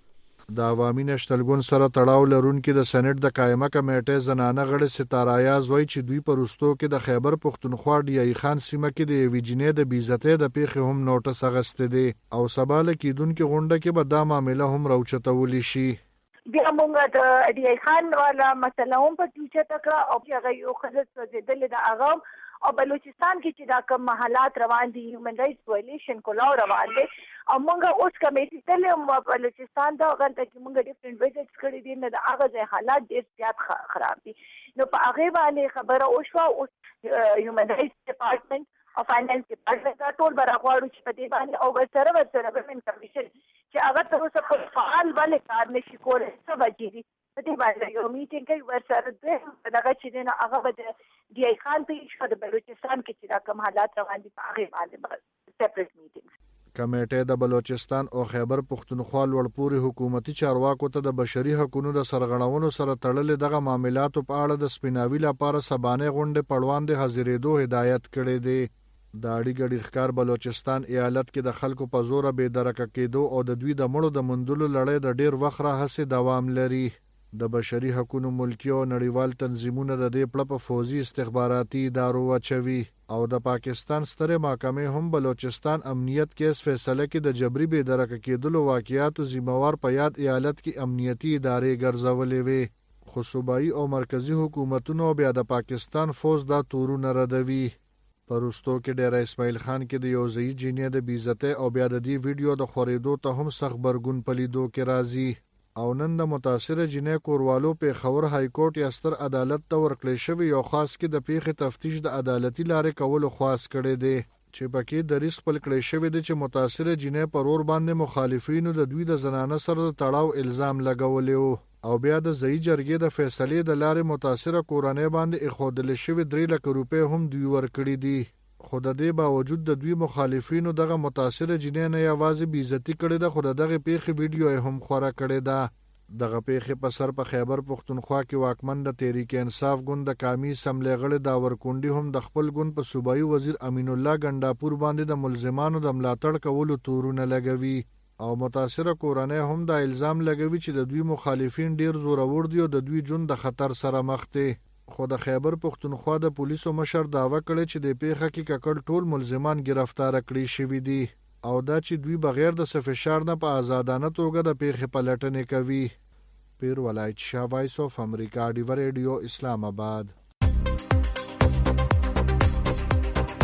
د عوامي نشتلګون سره تړاو لرونکي د سېنات د قائمه کمیټې زنانه غړي ستاره یاز وایي چې دوی په روستو کې د خیبر پښتونخوا ډیای خان سیمه کې د ویجنې د بیزتې د پیښې هم نوټس اغسته دي او سباله کېدونکو غونډه کې به دا معاملې هم راوچتول شي. بیا موږ د ډیای خان والا مسله هم په ټیچه تکړه او هغه یو خلک سوځیدل د اغام او بلوچستان کې چې دا کوم حالات روان دي، هیومن رائټس وایلیشن کولاو روان دي او موږ اوس کمیټې ته بلوچستان دا غونډه کې موږ ډیفرنٹ ویزټس کړی دي، نه د هغه ځای حالات ډیر زیات خراب دي. نو په هغه باندې خبره وشوه اوس هیومن رائټس ډپارټمنټ او فاینانس ډپارټمنټ دا ټول برغواړو چې په دې باندې او ورسره ورسره ګورنمنت کمیشن چې هغه تر اوسه په فعال باندې کار نشي کولای. څه وجې په دې باندې یو میټینګ کوي ورسره دوی دغه چې نه هغه به دی ای خان په شو د بلوچستان کې چې دا کوم حالات روان دي په هغه باندې سپریټ میټینګ. کمیټه د بلوچستان او خیبر پښتونخوا لوړپوړي حکومتي چارواکو ته د بشري حقوقو د سرغړونو سره تړلې دغه معاملاتو په اړه د سپیناوي لپاره سبانه غونډه پړوان د حاضرېدو هدایت کړې دي. د اړیګړي ښکار بلوچستان ایالت کې د خلکو په زور به درک کېدو او د دوی د مړو د مندلو لړۍ د ډیر وخت راهسي دوام لري. د بشري حقوقو ملکی او نړیوال تنظیمونه د دې پړه په فوزي استخباراتي ادارو واچوي او د پاکستان ستره محکمې هم بلوچستان امنیت کیس فیصله کې د جبري به درک کېدلو واقعیاتو ذمہوار په یاد ایالت کې امنیتي ادارې ګرځولې وي. خو صوبایي او مرکزی حکومتونو بیا د پاکستان فوج دا تورونه ردوي. پروستو کې ډیر اسماعیل خان کې د یو ځای جینې د بیزته او بیا د دې ویډیو د خورېدو ته هم سخت برګون پلیدو کې راځي او نن د متاثر جنې کوروالو په خبر های کورټ یا ستر عدالت ته ورکړی شوی یو خاص کې د پیښې تفتیش د عدالتي لارې کولو خواص کړی دی چې پکې د ریس خپل کړی شوی دی چې متاثر جنې پرور باندې مخالفینو د دوی د زنانه سره تړاو الزام لګولیو او بیا د ځای جرګې د فیصلې د لارې متاثر کورنۍ باندې اخودل شوی درې لک روپۍ هم دوی ورکړي دي. خو د دې باوجود د دوی مخالفینو دغه متاثر جنې نه یوازې بیزتی کړي ده، خو دغه پیښې ویډیو هم خورا کړي ده. دغه پیښې په سر په خیبر پښتونخوا کې واکمن د تحریک انصاف ګوند د قومي اسمبلی غړي داور کونډي هم د خپل ګوند په صوبایي وزیر امین الله ګنداپور باندې د ملزمانو د ملاتړ کولو تورونه لګوي او متاثر کورنۍ هم د الزام لګوي چې د دوی مخالفین ډیر زورور دي او د دوی ژوند د خطر سره مخ دي. خو د خیبر پښتونخوا د پولیسو مشر داوا کړی چې د پیښه کې ککړ ټول ملزمان گرفتار کړي شوي دي او دا چې دوی بغیر د فشار نه په آزادانه توګه د پیښې پلټنې کوي. پیر ولایت شاه، وایس اف امریکا، ډیو ریډیو، اسلام آباد.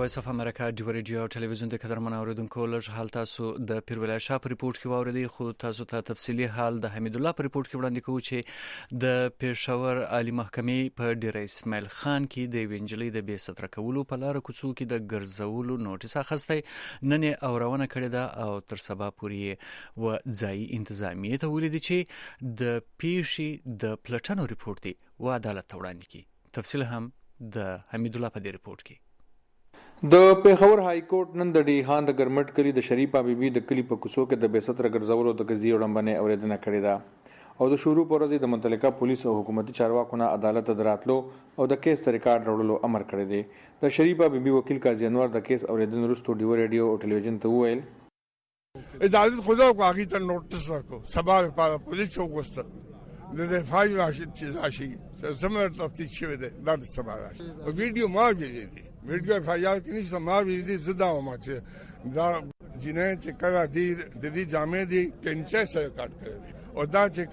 وایس اف امریکا د ریډیو او ټلویزیون د قدرمن اوریدونکو لږ حال تاسو د پیرولای شاه په ریپورت کې واوریدي، خو تاسو ته تفصیلی حال د حمید الله په ریپورت کې وړاندې کوو چې د پېښور عالی محکمې په ډیر اسماعیل خان کې د وینجلې د بې ستر کولو په لار کوڅو کې د ګرځولو نوټیس اخیستی نن اورونه کړې ده او تر سبا پورې و ځای انتظامیه ته ولیدي چې د پیښې د پلټنو ریپورت دی و عدالت ته وړاندې کی. تفصیل هم د حمید الله په دې ریپورت کې. د پیښور های کورټ نن د ډیهان د ګرمټ کلی د شریفه بیبي د کلی په کوڅو کې د بې ستر ګرځولو د قضیې وړاندې اوریدنه کړې ده او د شروع پر ورځ د متعلقه پولیس او حکومتي چارواکو نه عدالت ته دراتلو او د کیس ریکارډ راوړلو امر کړی دی. د شریفه بیبي وکیل قاضي انور د کیس اوریدنې وروسته ډیو ریډیو او ټلویزیون ته وویل اجازه خدا کو هغه ته نوټس ورکو سبا په پولیس چوکسته د دفاعي راشد راشي سمر تفتیش شوی دی دا د سبا راشي او ویډیو ما ویلې دي ویډیو فایل کې نشته ما ویلې دي زدا و ما چې دا جنې چې کړه دي د دې جامې دي کنچه سره کاټ کړی او دا چې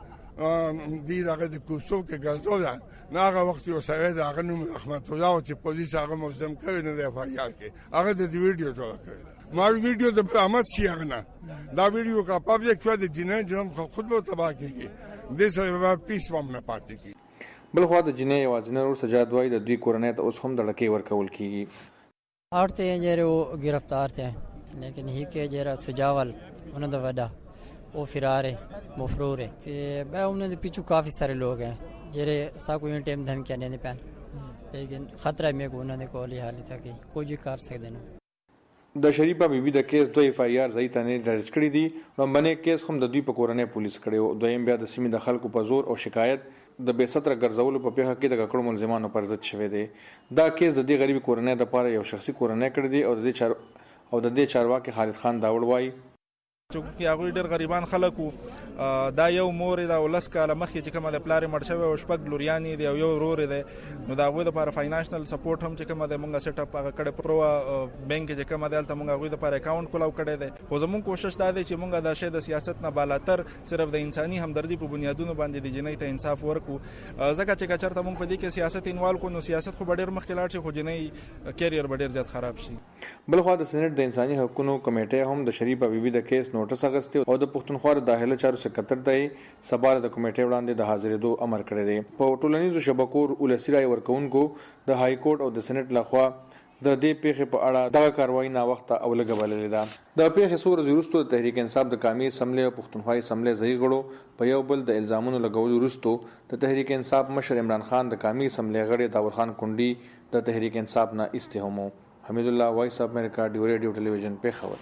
کړه دي هغه د کوڅو کې ګرځول نه هغه وخت یو سره دا هغه نوم رحمت الله او چې پولیس هغه موزم کړی نه دی فایل کې هغه د ویډیو جوړ کړی ما ویډیو د برامت شي هغه نه دا ویډیو کا پبلک شو د جنې جنم خود به تباہ کیږي د سره پیس وم نه پاتې کی. بل خو د جنې یوازینه ور سجاد وای د دوی کورنۍ ته اوس هم د لکې ورکول کیږي. آرتے ہیں جرے وہ گرفتار تھے لیکن ہی کے جرا سجاول انہوں دا وڈا وہ فرار ہے مفرور ہے تے بے انہوں دے پیچھے کافی سارے لوگ ہیں جرے سا کوئی ٹائم دھمکیاں نہیں پین لیکن خطرہ میں کو انہوں نے کولی حالت ہے کہ کوئی کار سکتے نو. د شریفه بیبي د کیس دوی اف آی آر ځای ته نه درج کړی دي نو باندې کیس هم د دوی په کورنۍ پولیس کړو. دویم بیا د سیمې د خلکو په زور او شکایت د بې ستر ګرځولو په پیښه کې د ککړو ملزمانو پر ضد شوی دی. دا کیس د دې غریبي کورنۍ د لپاره یو شخصي کورنۍ کړی دی او د دې چار او د دې چارواکي خالد خان داوړ وای چې هغه ډېر غریبان خلک وو دا یو مور دا ولس کاله مخکې چې کومه د پلار مړ شوی او شپږ لوریانې دی او یو ورور دی نو دا غوې د لپاره فاینانشل سپورټ هم چې کومه د مونږه سیټ اپ هغه کړه پرو بانک چې کومه دلته مونږه غوې د لپاره اکاونټ کولاو کړی دی خو زموږ کوشش دا دی چې مونږه د شه د سیاست نه بالاتر صرف د انساني همدردي په بنیادونو باندې د جنۍ ته انصاف ورکو ځکه چې کچرته مونږ په دې کې سیاست انوال کو نو سیاست خو ډېر مخکې لاړ شي خو جنۍ کیریئر ډېر زیات خراب شي. بل خو د سېنات د انساني حقوقو کمیټه هم د شریفه بیبي د کیس نوټس اغسته او د پښتونخوا د داخله چارو سکرټر دی سبا د کمیټې وړاندې د حاضرېدو امر کړی دی. په ټولنیزو شبکو ولسی رای ورکوونکو د های کورټ او د سېنات لخوا د دې پیښې په اړه دغه کاروایی نا وخت او لګولې ده. د پیښې سور وروسته د تحریک انصاف د قومي اسمبلی او پښتونخوا اسمبلی ځای غړو په یو بل د الزامونو لګولو وروسته د تحریک انصاف مشر عمران خان د قومي اسمبلی غړي داور خان کونډي د تحریک انصاف نه استهمو. حمید الله وایس اف امریکا ډیو ریډیو ټلویزیون پیښور.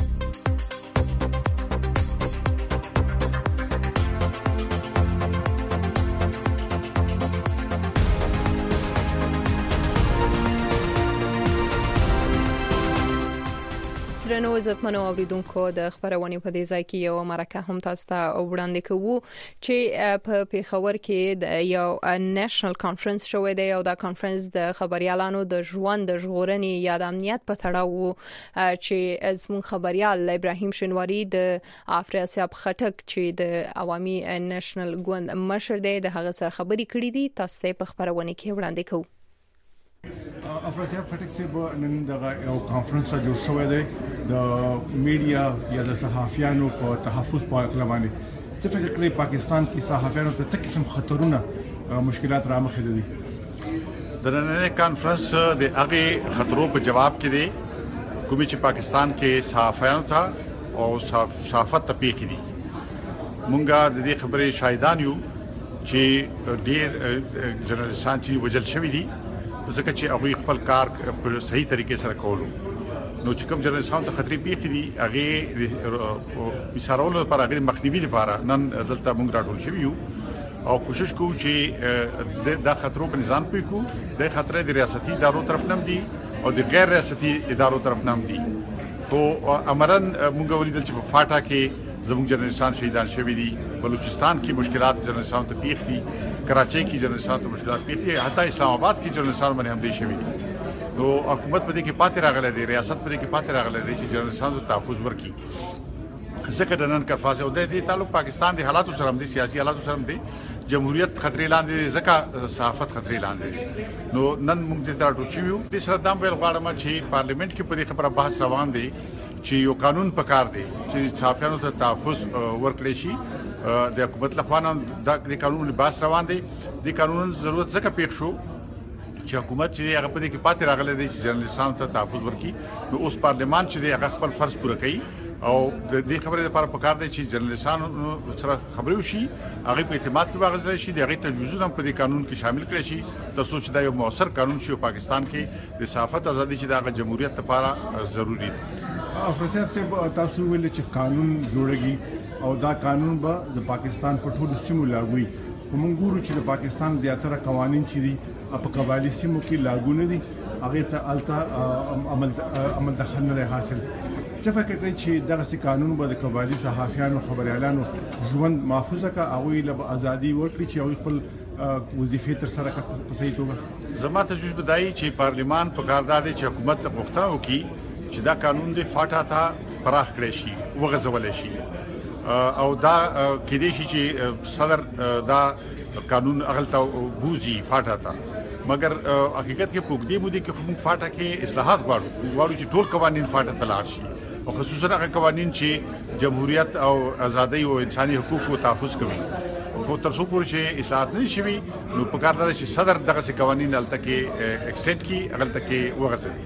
درنو عزتمنو اوریدونکو د خبرونه په دې ځای کې یو مرکه هم تاسو ته وړاندې کوو چې په پیښور کې د یو نېشنل کانفرنس شوې دی او دا کانفرنس د خبريالانو د ژوند د ژغورنې یا د امنیت په تړاو چې زموږ خبريال ابراهیم شنواری د افریاسیاب خټک چې د عوامي نېشنل ګوند مشر دی د هغه سره خبري کړې دي تاسو ته په خبرونه کې وړاندې کوو. افراسیاب خټک صاحب نن دغه یو کانفرنس را جوړ شوی دی د میډیا یا د صحافیانو په تحفظ په اړه باندې څه فکر کوي پاکستان کې صحافیانو ته څه قسم خطرونه مشکلات را مخ دي. د نن کانفرنس د هغه خطرو په جواب کې دی کومې چې پاکستان کې صحافیانو ته او صحافت ته پیښ دي. مونږه د دې خبرې شاهدان یو چې ډېر ژورنالیستان چې وجل شوی دي ځکه چې هغه خپل کار په صحیح طریقې سره کولو نو چې کوم ژورنالیستان ته خطرې پیښ دي هغه مثالونو لپاره هغه مخنیوي لپاره نن دلته موږ راټول شوي یو او کوشش کوو چې دا خطرو په نظام پوي کو د خطرې د ریاستي ادارو طرف نم دي او د غیر ریاستي ادارو طرف نم دي. تو امرن موږ ولیدل چې په فاټا کې زموږ جرنالستان شهیدان شوي دي. بلوچستان کې مشکلات جرنالستان ته پیښ دي. کراچۍ کې جرنالستان ته مشکلات پیښ دي. حتی اسلام آباد کې جرنالستان باندې حمله شوي دي. نو حکومت په دې کې پاتې راغلی دی ریاست په دې کې پاتې راغلی دی چې جرنالستان ته تحفظ ورکړي. ځکه د نن کفاس او د دې تعلق پاکستان د حالاتو سره هم دي سیاسي حالاتو سره هم دي جمهوریت خطرې لاندې ځکه صحافت خطرې لاندې نو نن موږ د تر ټول شو د سره دام ویل غواړم چې پارلیمنت کې په دې خبره بحث روان دی چې یو قانون پکار دی چې صحافیانو ته تحفظ ورکړي شي د حکومت لخوا د قانون بحث روان دی د قانون ضرورت ځکه پیښ شو چې حکومت چې هغه په دې کې پاتې راغلی دی چې جرنالستانو ته تحفظ ورکړي نو اوس پارلیمان چې هغه خپل فرض پوره کوي او د دې خبرې لپاره پکار دی چې جرنالستانو سره خبرې وشي هغه په اعتماد کې واغځل شي دغه تجویزونه په دې قانون کې شامل کړي شي تر څو چې دا یو موثر قانون شي پاکستان کې د صحافت ازادي چې د جمهوریت لپاره ضروری دی. افسر صاحب تاسو ویل چې قانون جوړیږي او دا قانون به د پاکستان په ټولو سیمو لاګوي خو موږ ګورو چې د پاکستان زیاتره قوانین چې دي په قبایلي سیمو کې لاګو نه دي هغه ته الته عمل عمل دخل نه حاصل څه فکر کوي چې دغه قانون به د قبایلي صحافیانو خبريالانو ژوند محفوظ کا هغه له ازادي ورکړي چې هغه خپل وظیفې تر سره په صحیح توګه. زما تجویز بدایي چې پارلیمان په کار دادي چې حکومت ته پوښتنه وکړي چې دا قانون د فاټا ته پراخ کړی شي وغځول شي او دا کېدې شي چې صدر دا قانون اغلطه بوزي فاټا ته مګر حقیقت کې پوښتنه بودي چې موږ فاټا کې اصلاحات غواړو غواړو چې ټول قوانين فاټا ته لاړ شي او خصوصا هغه قوانين چې جمهوریت او ازادي او انساني حقوقو تحفظ کوي خو تر څو پورې چې اصلاحات نه شي نو په کار ده چې صدر دغه قوانين الته کې ایکسټند کی اغلطه کې وغځي.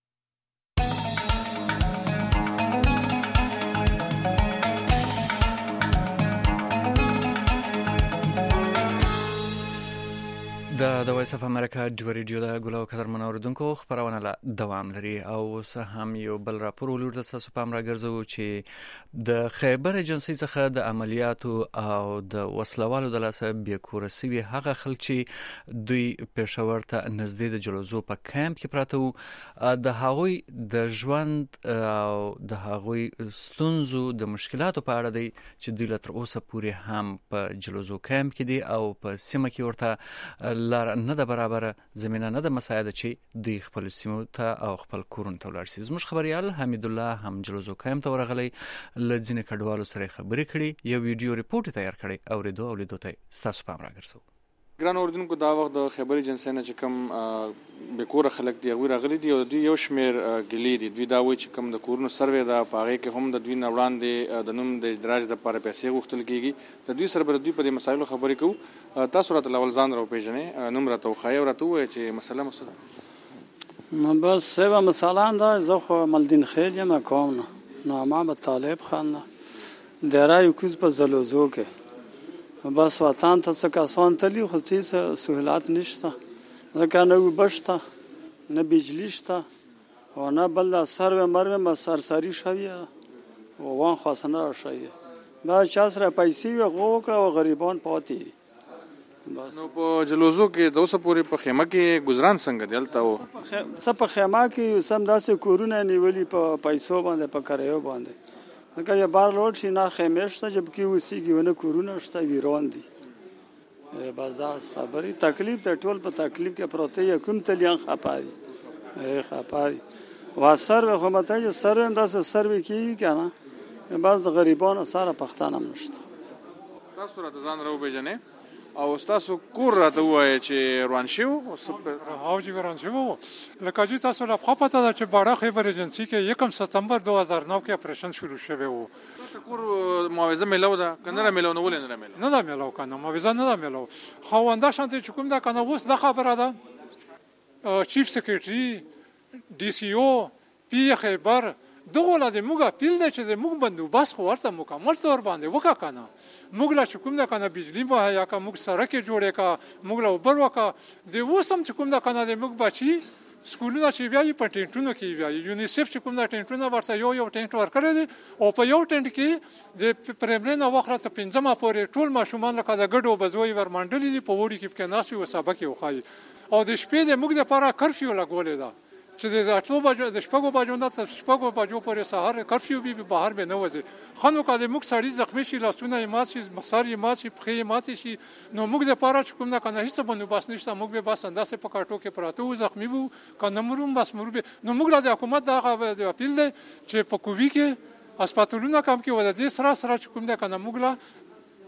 د د وایس اف امریکا د ریډیو د ګلو قدر منوردونکو خبرونه لا دوام لري او سه هم یو بل راپور ولور د تاسو په امر ګرځو چې د خیبر ایجنسی څخه د عملیاتو او د وسلوالو د لاسه بیا کورسوي هغه خلک چې دوی پېښور ته نږدې د جلوزو په کمپ کې پراته وو د هغوی د ژوند او د هغوی ستونزو د مشکلاتو په اړه دی چې دوی لا تر اوسه پورې هم په جلوزو کمپ کې دي او په سیمه کې ورته لار نه د برابر زمينه نه د مساعده چې دوی خپل سیمو ته او خپل کورن ته ولر سي. زموږ خبريال حمید الله هم جلوزو کایم ته ورغلی لځینې کډوالو سره خبرې کړي یو ویډیو ریپورت تیار کړي او ریدو او لیدو ته ستاسو پام راګرځو. ګران اوردونکو دا وخت د خبر ایجنسی نه چې کوم به کور خلک دی غوړه غلي دی او دوی یو شمیر ګلی دي دوی دا وایي چې کوم د کورونو سروې دا پاره کې هم د دوی نه وړاندې د نوم د ادراج د لپاره پیسې غوښتل کیږي د دوی سره بر دوی په مسایلو خبرې کوو. تاسو راته لول ځان راو پیژنې نوم راته خو یو راته وایي چې مسله مسله نو بس سبا مثلا دا زه خو ملدین خیل یم کوم نو ما به طالب خان درای کوز په زلوزو کې بس وطن ته څه کسان تلی خو څه سہولات نشته ځکه نه وبشته نه بجلی شته او نه بل سر و مر و سرسری شوی او وان خاصنه شوی دا چا سره پیسې وي غوکړه او غریبان پاتې بس نو په جلوزو کې دوسه پوری په خیمه کې گزاران څنګه دلته و څه په خیمه کې سم داسې کورونه نیولي په پیسو باندې په کریو باندې که یه بار لوټ شي نه خیمشته جبکې وسیږي ونه کورونه شته ویران دي بازاس خبري تکلیف ته ټول په تکلیف کې پروته یې کوم تلیان خپاري خپاري واسر به همته یې سر انداز سر وکي کنه بعض غریبانو سره پښتانه نشته. تاسو راته ځان راو بجنې او تاسو کور راته وایي چې روان شو او چې روان شو لکه چې تاسو را خو پته ده چې باړه خیبر ایجنسی کې یکم ستمبر دو هزار نو کې اپریشن شروع شوی وو. تاسو کور معاوضه ملو ده کنه را ملو نه ولې نه ملو نه دا ملو کنه معاوضه نه دا ملو خوانده شانته چې کوم دا کنه وس د خبره ده چیف سیکریټری ډي سي او پی خیبر دغه لا د موږ پیل د چې د موږ بندوبست خو ورته مکمل تور باندې وکا کنه موږ لا چې کوم دا کنه بجلی به یا کا موږ سره کې جوړه کا موږ لا وبر وکا د وسم چې کوم دا کنه د موږ بچي سکولونه چې بیا په ټینټونو کې بیا یونیسف چې کوم دا ټینټونه ورته یو یو ټینټ ورکړی دي او په یو ټینټ کې د پرمرینه وخت ته پنځمه پورې ټول ماشومان لکه د ګډو بزوي ورمنډلې دي په وړي کې کې ناسي او سبق یې وخایي او د شپې د موږ د لپاره کرفیو لګولې ده چې د اټو بجو د شپږو بجو نه تر شپږو بجو پورې سهار کرفیو به بهر به نه وځي خانو کا د موږ سړی زخمی شي لاسونه یې مات شي مسار یې مات شي پخې یې مات شي نو موږ د پاره چې کوم نه کنه هیڅ باندې بس نشته موږ به بس انداسه په کاټو کې پراته و زخمی وو کنه مروم بس مرو به نو موږ د حکومت د اپیل دی چې په کووي کې هسپتالونه کم کې ولدي سره سره چې کوم نه کنه موږ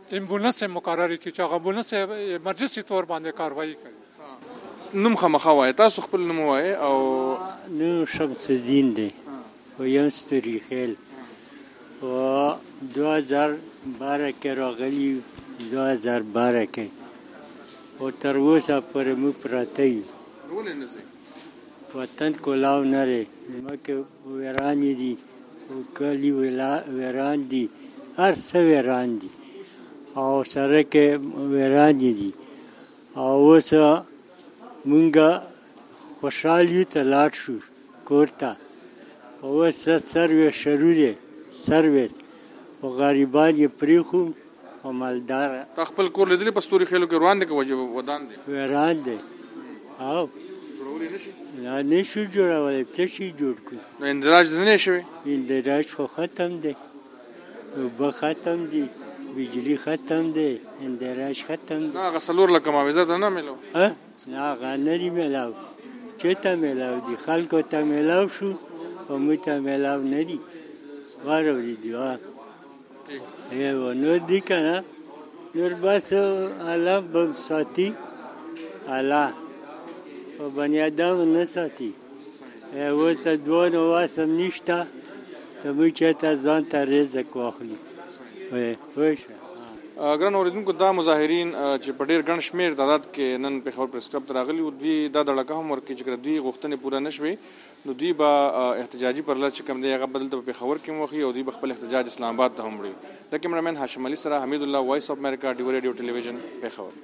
امبولانس مقرر کی چې هغه امبولانس ایمرجنسي تور باندې کاروایی کوي. نوم خامخا وای تاسو خپل نوم وای او نو شمس الدین دی او یم ستوري خیل او دو هزار بارہ کې راغلی دو هزار بارہ کې او تر اوسه پورې مو پراته یو. ولې نه سي وطن کولاو نه لري زمکه ویران دي او کلی ویران دي هر څه ویران دي او سره کې ویران دي او اوسه مونږه خوشحالي ته لاړ شو کور ته او اوسه سرویس شروع دی سرویس او غریبان یې پرېښو او مالدار تا خپل کور لیدلی په ستوري خیلو کې روان دی که وجه ودان دی ویران دی او جوړولی نه شي نه نه شو جوړولی څه شي جوړ کړو نو اندراج نه شوی اندراج خو ختم دی اوبه ختم دي بجلی ختم دی اندراج ختم دی نه هغه څلور لکه معاوضه ته نه میلاو نه هغه نه دي میلاو چېرته میلاو دي خلکو ته میلاو شو او موږ ته میلاو نه دي واورېدي دي ایوه نور دي که نه نور بس الله به ساتي الله او بني ادم نه ساتي اوس ته دونه واسم نشته ته موږ چېرته ځان ته رزق واخلو پوه شوه. ګران اوریدونکو دا مظاهرین چې په ډېر ګڼ شمېر تعداد کې نن پېښور پریس کلب ته راغلي وو دوی دا دړکه هم ورکړي چې دوی غوښتنې پوره نه شوې نو دوی به احتجاجي پرله چې کوم دی هغه به دلته په پېښور کې هم وښي او دوی به خپل احتجاج اسلام آباد ته هم وړي. د کیمرامین هاشم علي سره حمید الله وایس اف امریکا ډیو ریډیو ټلویزیون پېښور.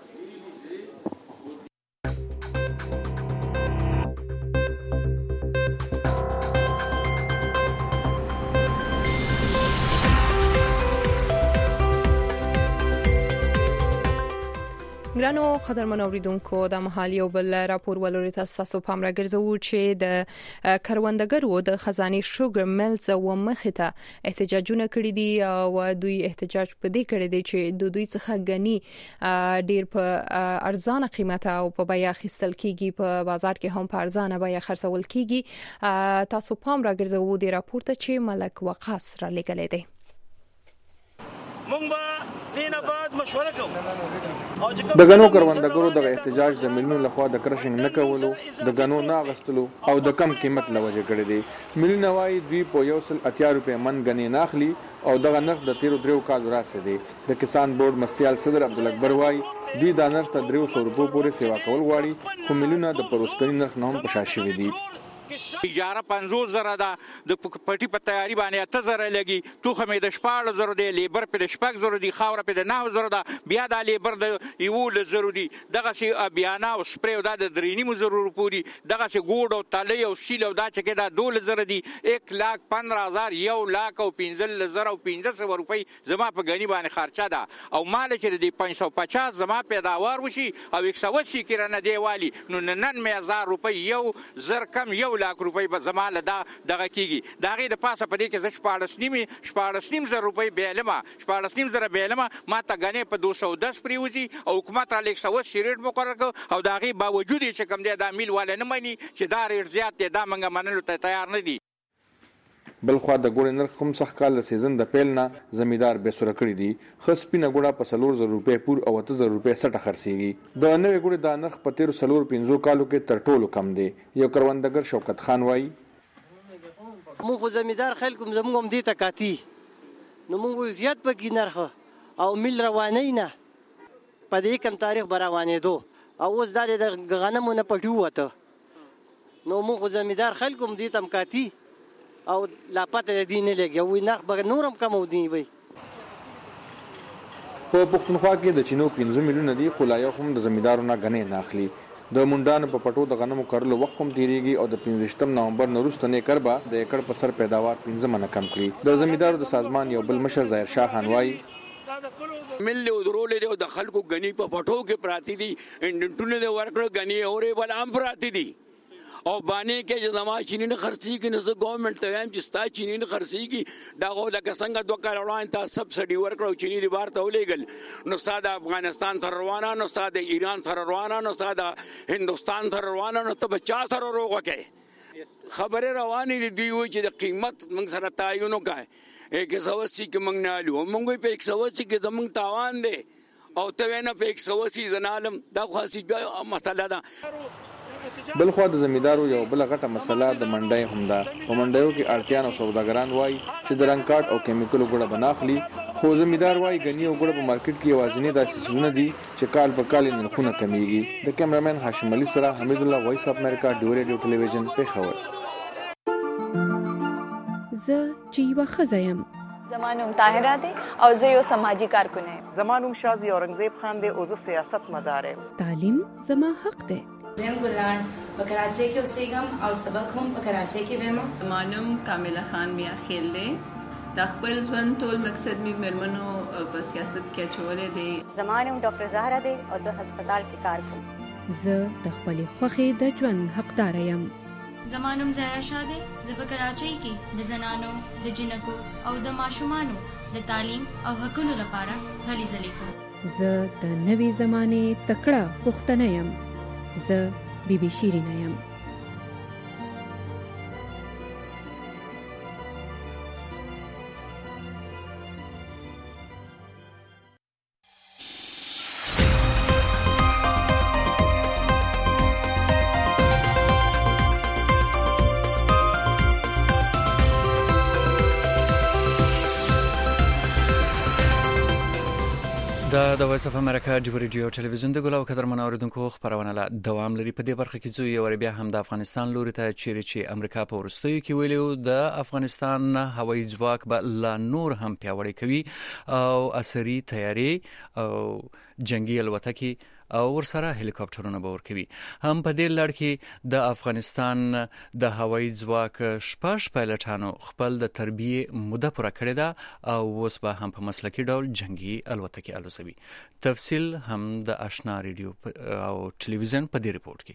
ګرانو قدرمن اوریدونکو د مهال یو بل راپور ولوري تاسو پام راګرځو چې د کروندګرو د خزانه شوګر ملز و مخته احتجاجونه کړي دي او دوی احتجاج په دې کړي دي چې د دوی څخه غني ډیر په ارزانه قیمت او په بیا خستل کیږي په بازار کې هم په ارزانه بیا خرڅول کیږي. تاسو پام راګرځو د راپور ته چې ملک وقاص را لګلې دي. مونږ به دینه بعد مشوره کوو د غنو کروندګرو د احتجاج د ملونو لخوا د کرشنګ نه کولو د غنو نه غستلو او د کم قیمت لوجه کړی دی. ملونه وايي دوی په یو سل اتیا روپے من غنی ناخلی او دغه نرخ د تیرو دریو کال راځي دی. د کسان بورډ مستیال صدر عبدالاکبر وايي دوی د نرخ ته دریو سو روپو پورې سیوا کول غواړي خو ملونه د پروسکنی نرخ نه هم پشاشوي دي. اجاره پنځوس زره ده د پټي په تیاری باندې اته زره لګي توخه مې د شپاړو زره دی لیبر په د شپږ زره دی خاوره په د نهو زره ده بیا د لیبر د یولس زره دی دغسې بیانه او سپری او دا د درې نیمو زرو روپو دي دغسې ګوډ او تالی او سیل او دا چې کې دا دولس زره دي ایک لاک پندره هزار یو لاک او پنځلس زره او پنځه سوه روپۍ زما په ګني باندې خرچه ده او ماله چې د پنځه سوه پچاس زما پیداوار وشي او یک سوه اسی کې رانه دی والي نو نن مې هزار روپۍ یو زر کم یو لاک روپۍ به زما له دا دغه کېږي د هغې دپاسه په دې کې زه شپاړس نیمې شپاړس نیم زره روپۍ بیلمه شپاړس نیم زره بیلمه ما ته ګنې په دو سو دس پرېوځي او حکومت راله یک سوه اسی ریټ مقرر کړ او د هغې باوجود یې چې کوم دی دا میل والا نه مني چې دا ریټ زیات دی دا موږ منلو ته تیار نه دي. بلخوا د ګوړې نرخ هم سخت کال د سیزن د پیل نه زمیدار بې سوره کړي دي. ښه سپینه ګوړه په څلور زره روپۍ پور او اته زره روپۍ سټه خرڅېږي. د نوې ګوړې دا نرخ په تېرو څلور پنځو کالو کې تر ټولو کم دی. یو کروندګر شوکت خان وایي مونږ خو زمیدار خلک هم زموږ هم دې ته کاتي نو مونږ زیات پکې نرخ او میل روانۍ نه په دې کم تاریخ به روانېدو او اوس دا د غنمو نه پټي ووته نو مونږ خو زمیدار خلک هم دې ته هم کاتي او لا پته د دې نه لګي وایي نرخ به نور هم کم او دي وایي. په پښتونخوا کې د چینو پنځه میلیونه دي خو لا یو هم د زمیندارو نه غنې نه اخلي. د منډانو په پټو د غنمو کرلو وخت هم تیریږي او د پنځویشتم نومبر نه وروسته نیکر به د ایکړ په سر پیداوار پنځه منه کم کړي. د زمیندارو د سازمان یو بل مشر ظاهر شاه خان وایي مل له درولې دی او د خلکو غنی په پټو کې پراتی دي انډنټونه د ورکړه غنی اورې بل عام پراتی دي او باندې کې چې زما چینی نه خرڅېږي نو زه ګورنمنټ ته وایم چې ستا چینی نه خرڅېږي دغه لکه څنګه دوه کاله وړاندې تا سبسډي ورکړه او چینی دې بهر ته ولېږل نو ستا د افغانستان سره روانه نو ستا د ایران سره روانه نو ستا د هندوستان سره روانه نو ته به چا سره روغ وکړې خبرې روانې دي دوی وایي چې د قیمت موږ سره تعین وکړئ ایک سو اسی کې موږ نه الو موږ په ایک سو اسی کې زموږ تاوان دی او ته نه په ایک سو اسی زنالم دا خاصی مسله ده. بل خو د زمیدارو یو بل غټه مسله د منډۍ هم ده. په منډیو کې اړتیان او سوداګران وایي چې د رنګ کارت او کیمیکلو ګوړه بناخلي، خو زمیدار وایي غنی او ګوړه په مارکیټ کې یوازینی داسې څیزونه دي چې کال په کال نرخونه کمیږي. د کیمرامین هاشم علي سره حمید الله، وایس اف امریکا، ډیو ریډیو ټلویزیون، پېښور. زه چې یوه ښځه یم. زما نوم طاهره دی او زه یو سماجي کارکونه یم. زما نوم شازي اورنګزیب خان دی او زه سیاست مدار یم. تعلیم زما حق دی. زم ګلان په کراچۍ کې اوسېږم او سبق هم په کراچۍ کې وایم. زما نوم کامله خان میا خیل دی. د خپل ژوند ټول مقصد مې مېرمنو په سیاست کې اچولی دی. زما نوم ډاکټر زهره دی او زه هسپتال کې کار کوم. زه د خپلې خوښې د ژوند حقداره یم. زما نوم زهرا شاه دی. زه په کراچۍ کې د زنانو، د جنکو او د ماشومانو د تعلیم او حقونو لپاره هلې ځلې کوم. زه د نوې زمانې تکړه پښتنه یم. زه بی بی شیرینه یم. دا د وایس اف امریکا ډیو ریډیو ټلویزیون د ګلاو قدر منوریدونکو خبرونه لا دوام لري. په دې برخه کې ځو یو بیا هم د افغانستان لوري ته چیرې چې امریکا په ورستیو کې ویلو د افغانستان هوایي ځواک به لا نور هم پیاوړی کوي او عسکري تیاری او جنگي الوتکې او ورسره هلیکاپټرونه به ورکوي. هم په دې لړ کې د افغانستان د هوایي ځواک شپږ پایلټانو خپل د تربیه موده پوره کړې ده او اوس به هم په مسلکي ډول جنگي الوتکې الوزوي. تفصیل هم د آشنا ریډیو او ټلویزیون په دې ریپورت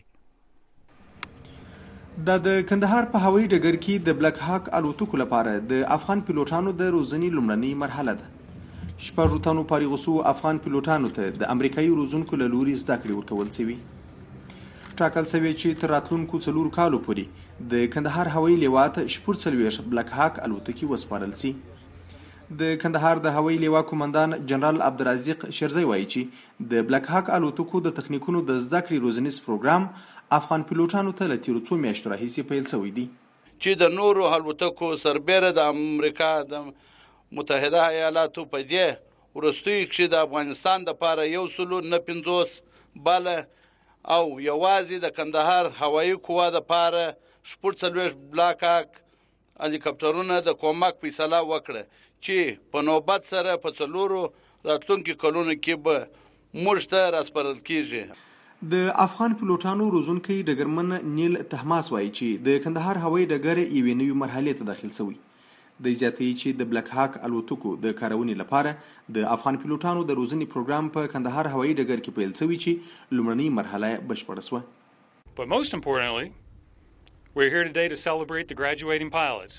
کې. د کندهار په هوایي ډګر کې د بلک هاک الوتکو لپاره د افغان پیلوټانو د روزنې لومړنۍ مرحله ده. شپږ تنو فارغ افغان پیلوټانو ته د امریکایي روزونکو له لوري زده کړې ورکول شوي. ټاکل شوی چې تر راتلونکو څلور کالو پورې د کندهار هوایي لیوا ته شپږ څلوېښت بلک هاک الوتکې وسپارل شي. د کندهار د هوایي لیوا قومندان جنرال عبدالرزاق شیرزی وایي چې د بلک هاک الوتکو د تخنیکونو د زده کړې روزنیز پروګرام افغان پیلوټانو ته له تیرو څو میاشتو راهیسې پیل شوی دی. چې د نورو الوتکو سربیره د امریکا د متحده ایالاتو په دې ورستیو کې د افغانستان د پاره یو سلو نه پنځوس باله او یوازې د کندهار هوایي قوا د پاره شپږ څلوېښت بلاک هاک هلیکاپټرونه د کومک فیصله وکړه چې په نوبت سره په څلورو راتلونکو کلونو کې به موږ ته راسپارل کیږي. د افغان پیلوټانو روزونکي ډګرمن نیل تحماس وایي چې د کندهار هوایي ډګر یوې نوې مرحلې ته داخل شوی. د زیاتې چې د بلک هاک الوتکو د کارونې لپاره د افغان پیلوټانو د روزنې پروګرام په کندهار هوایي ډګر کې پیل شوی چې لومړنۍ مرحله بشپړه شوه. But most importantly, we're here today to celebrate the graduating pilots.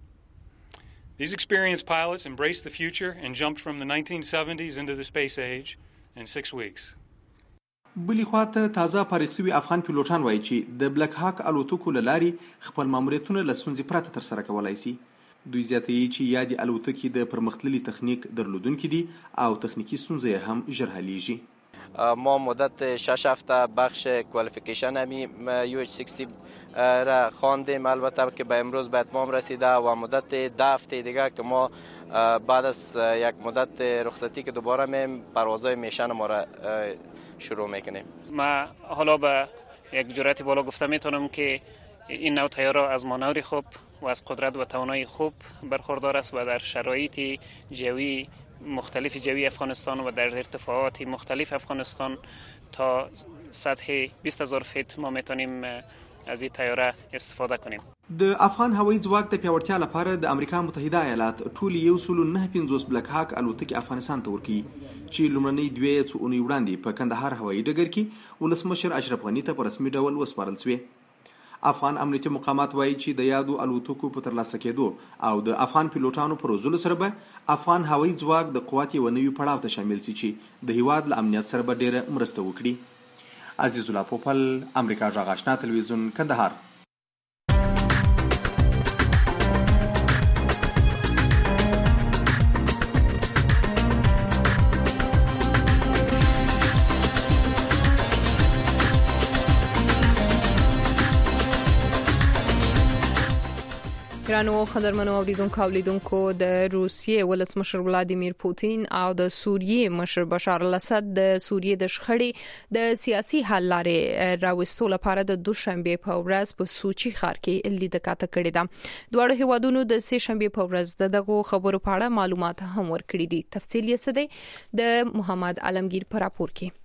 These experienced pilots embraced the future and jumped from the nineteen seventies into the space age in six weeks. بلی خواته تازه فارغ شوي افغان پیلوټان وایي چې د بلک هاک الوتکو له لارې خپل ماموریتونه له ستونزې پرته ترسره کولی شي. دوی زیاتوي چې یادې الوتکې د پرمختللي تخنیک درلودونکي دي او تخنیکی ستونزې هم ژر حلیږي. ما مدت شش هفته بخش کوالیفیکیشن همی یو ایچ شصت را خواندیم، البته که به امروز به اتمام رسیده و مدت ده هفته دیگه که ما بعد از یک مدت رخصتی که دوباره میم پروازهای میشن ما را شروع میکنیم. ما حالا به یک جرأت بالا گفته میتونم که این نوع طیاره از مانوری خوب و از قدرت و توانایی خوب برخوردار است و در شرایط جوی مختلف جوی افغانستان و در ارتفاعات مختلف افغانستان تا سطح بیست هزار فیت ما میتونیم از این طیاره استفاده کنیم. د افغان هوایي ځواک د پیاوړتیا لپاره د امریکا متحده ایالات ټول یو سلو نه پنځوس بلک هاک الوتکې افغانستان ته ورکوي چې لومړنۍ دوې څو اونۍ وړاندې په کندهار هوایي ډګر کې ولسمشر اشرف غني ته په رسمي ډول وسپارل شوې. افغان امنیتي مقامات وایي چې د یادو الوتکو په ترلاسه کېدو او د افغان پیلوټانو په روزلو سره به افغان هوایي ځواک د قوت یو نوي پړاو ته شامل شي چې د هیواد له امنیت سره به ډېره مرسته وکړي. عزیز الله پوپل، امریکا غږ آشنا تلویزیون، کندهار. ګرانو خبرمنو اوریدونکو اولیدونکو د روسیې ولسمشر ولادیمیر پوتین او د سوریې مشر بشار الاسد د سوریې د شخړې د سیاسي حل لارې راوستلو لپاره د دوشنبه په ورځ په سوچي ښار کې لیدکاته کړې ده. دواړو هیوادونو د سه شنبه په ورځ دغه خبرو په اړه معلومات هم ورکړي دي. تفصیل یې څه دی د محمد عالمگیر پر راپور کې.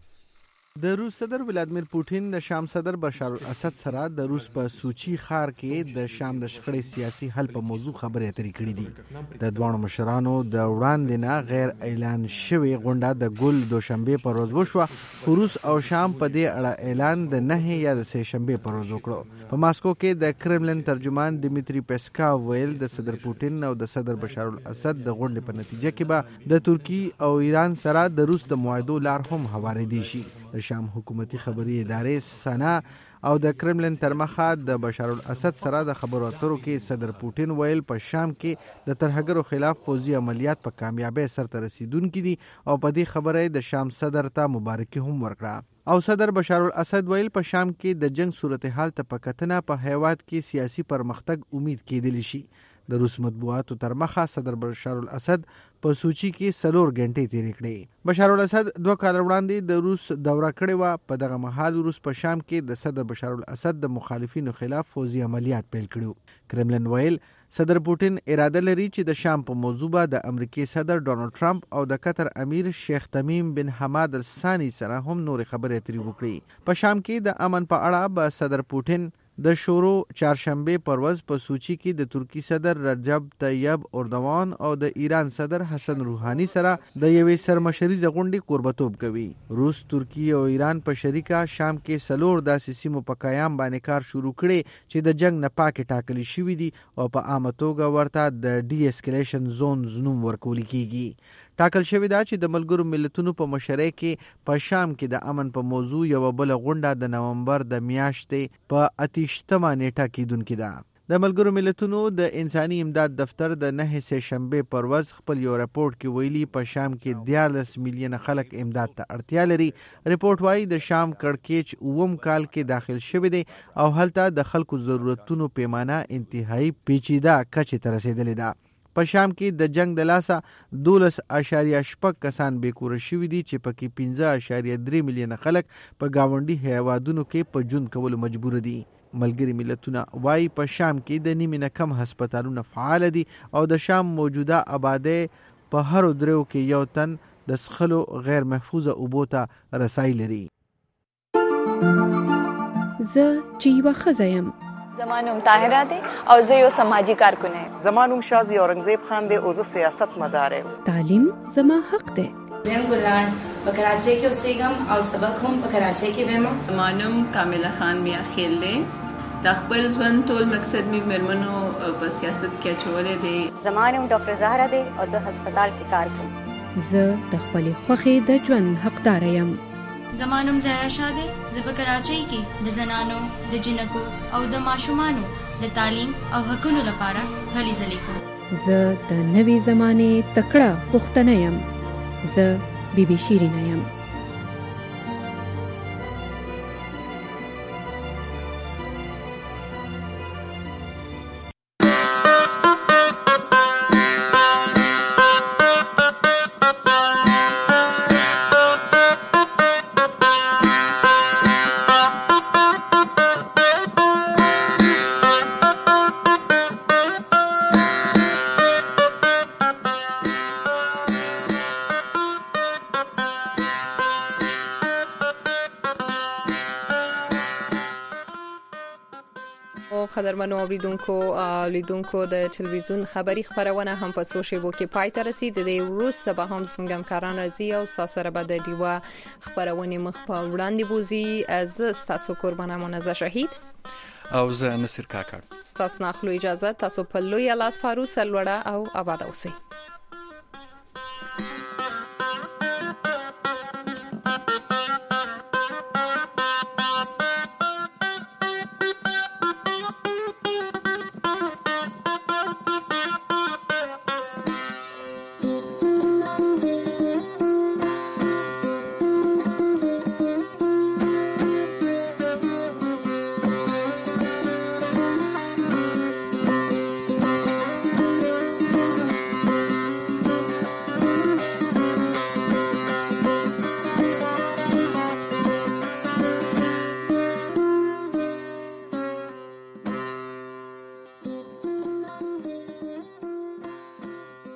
د روس صدر ولادیمیر پوتین د شام صدر بشار الاسد سره د روس په سوچي ښار کې د شام د شخړې سیاسي حل په موضوع خبرې اترې کړې دي. د دوه مشرانو د وړاندې نه غیر اعلان شوی غونډه د ګل دوشنبه پر ورځ وشوه. روس او شام په دې اړه اعلان د نه یا د سه شنبه پر ورځ وکړو. په ماسکو کې د کرملن ترجمان دمیتری پیسکاو ویل د صدر پوتین او د صدر بشار الاسد د غونډې په نتیجه کې به د ترکی او ایران سره د روس د معاهدو لار هم هوارېدی شي. د شام حکومتي خبري ادارې سنا او د کرملن ترمخه د بشار الاسد سره د خبرو اترو کې صدر پوتین ویل په شام کې د ترهګرو خلاف فوزي عملیات په کامیابی سره رسیدونکي دي او په دې خبره د شام صدر ته مبارکي هم ورکړه. او صدر بشار الاسد ویل په شام کې د جنگ صورتحال ته په کتنه په هیواد کې سیاسي پرمختګ امید کېدلی شي. د روس مطبوعاتو تر مخه صدر بشار الاسد په سوچي کې سلور غنټې تیرې کړې. بشار الاسد دوه کال وړاندې د روس دوره کړې و. په دغه مهال روس په شام کې د صدر بشار الاسد د مخالفینو خلاف فوزي عملیات پیل کړو. کرملن ویل صدر پوتین اراده لري چې د شام په موضوع به د امریکای صدر ډونالد ټرمپ او د قطر امیر شیخ تمیم بن حماد الثانی سره هم نور خبرې اترې وکړي. په شام کې د امن په اړه به صدر پوتین د شورو چهارشنبه پر ورځ په سوچي کې د ترکی صدر رجب طیب اردوان او د ایران صدر حسن روحانی سره د یوې سرمشریزه غونډې قربتوب کوي. روس، ترکی او ایران په شریکه شام کې سلور داسې سیمو په قیام باندې کار شروع کړي چې د جنگ نه پاکې ټاکلي شوي دي او په عامه توګه ورته د ډي اسکلیشن زونز نوم ورکول کیږي. ټاکل شوی دا چې د ملګرو ملتونو په مشرۍ کې په شام کې د امن په موضوع یو بل غونډه د نومبر د میاشتې په اتیشتمه نیټه کېدونکې ده. د ملګرو ملتونو د انساني امداد دفتر د نه سه شنبه پر ورځ خپل یو راپورټ کې ویلي په شام کې دیارلس میلیونه خلک امداد ته اړتیا لري. راپورټ وايي د شام کړکېچ اووم کال کې داخل شوی دی او هلته د خلکو ضرورتونو پیمانه انتهایی پیچیده کچې ته رسیدلې ده. په شام کې د جنگ د لاسه دولس اشاریه شپږ کسان بیکوره شوي دي چې پکې پنځه اشاریه درې میلیونه خلک په گاونډي هیوادونو کې په ژوند کولو مجبور دي. ملګري ملتونه وايي په شام کې د نیمه نه کم هسپتالونه فعال دي او د شام موجوده آبادی په هر درو کې یو تن د څښلو غیر محفوظه اوبو ته رسای لري. زه چې یوه ښځه یم. زما نوم طاهره دی او زه یو سماجی کارکون یم. زما نوم شازی اورنګزیب خان دی او زه سیاست مدار یم. تعلیم زما حق دی. زم ګلان په کراچۍ کې اوسېږم او سبق هم په کراچۍ کې وایم. زما نوم کامله خان میا خیل دی. د خپل ژوند ټول مقصد می مرمنو په سیاست کې اچولې دی. زما نوم ډاکټر زهرا دی او زه هسپتال کې کار کوم. زه د خپلې خوښې د ژوند حقدار یم. زما نوم زهرا شاه دی. زه په کراچۍ کې د زنانو د جنکو او د ماشومانو د تعلیم او حقوقو لپاره هلې ځلې کوم. زه د نوې زمانې تکړه پښتنه یم. زه بي بي شیرینه یم. قدرمنو اوریدونکو لیدونکو د ټلویزیون خبری خبرونه هم په څو شیبو کې پای ته رسید. د وروسته به هم زموږ همکاران راځي او تاسو سره به د ډیوا خبرونه مخ په وړاندې بوزي. از تاسو قربانه منزه شهید او زه نصر کاکړ. تاسو نه خلو اجازه. تاسو په لوی لاس فارو سلوړه او آباد اوسئ.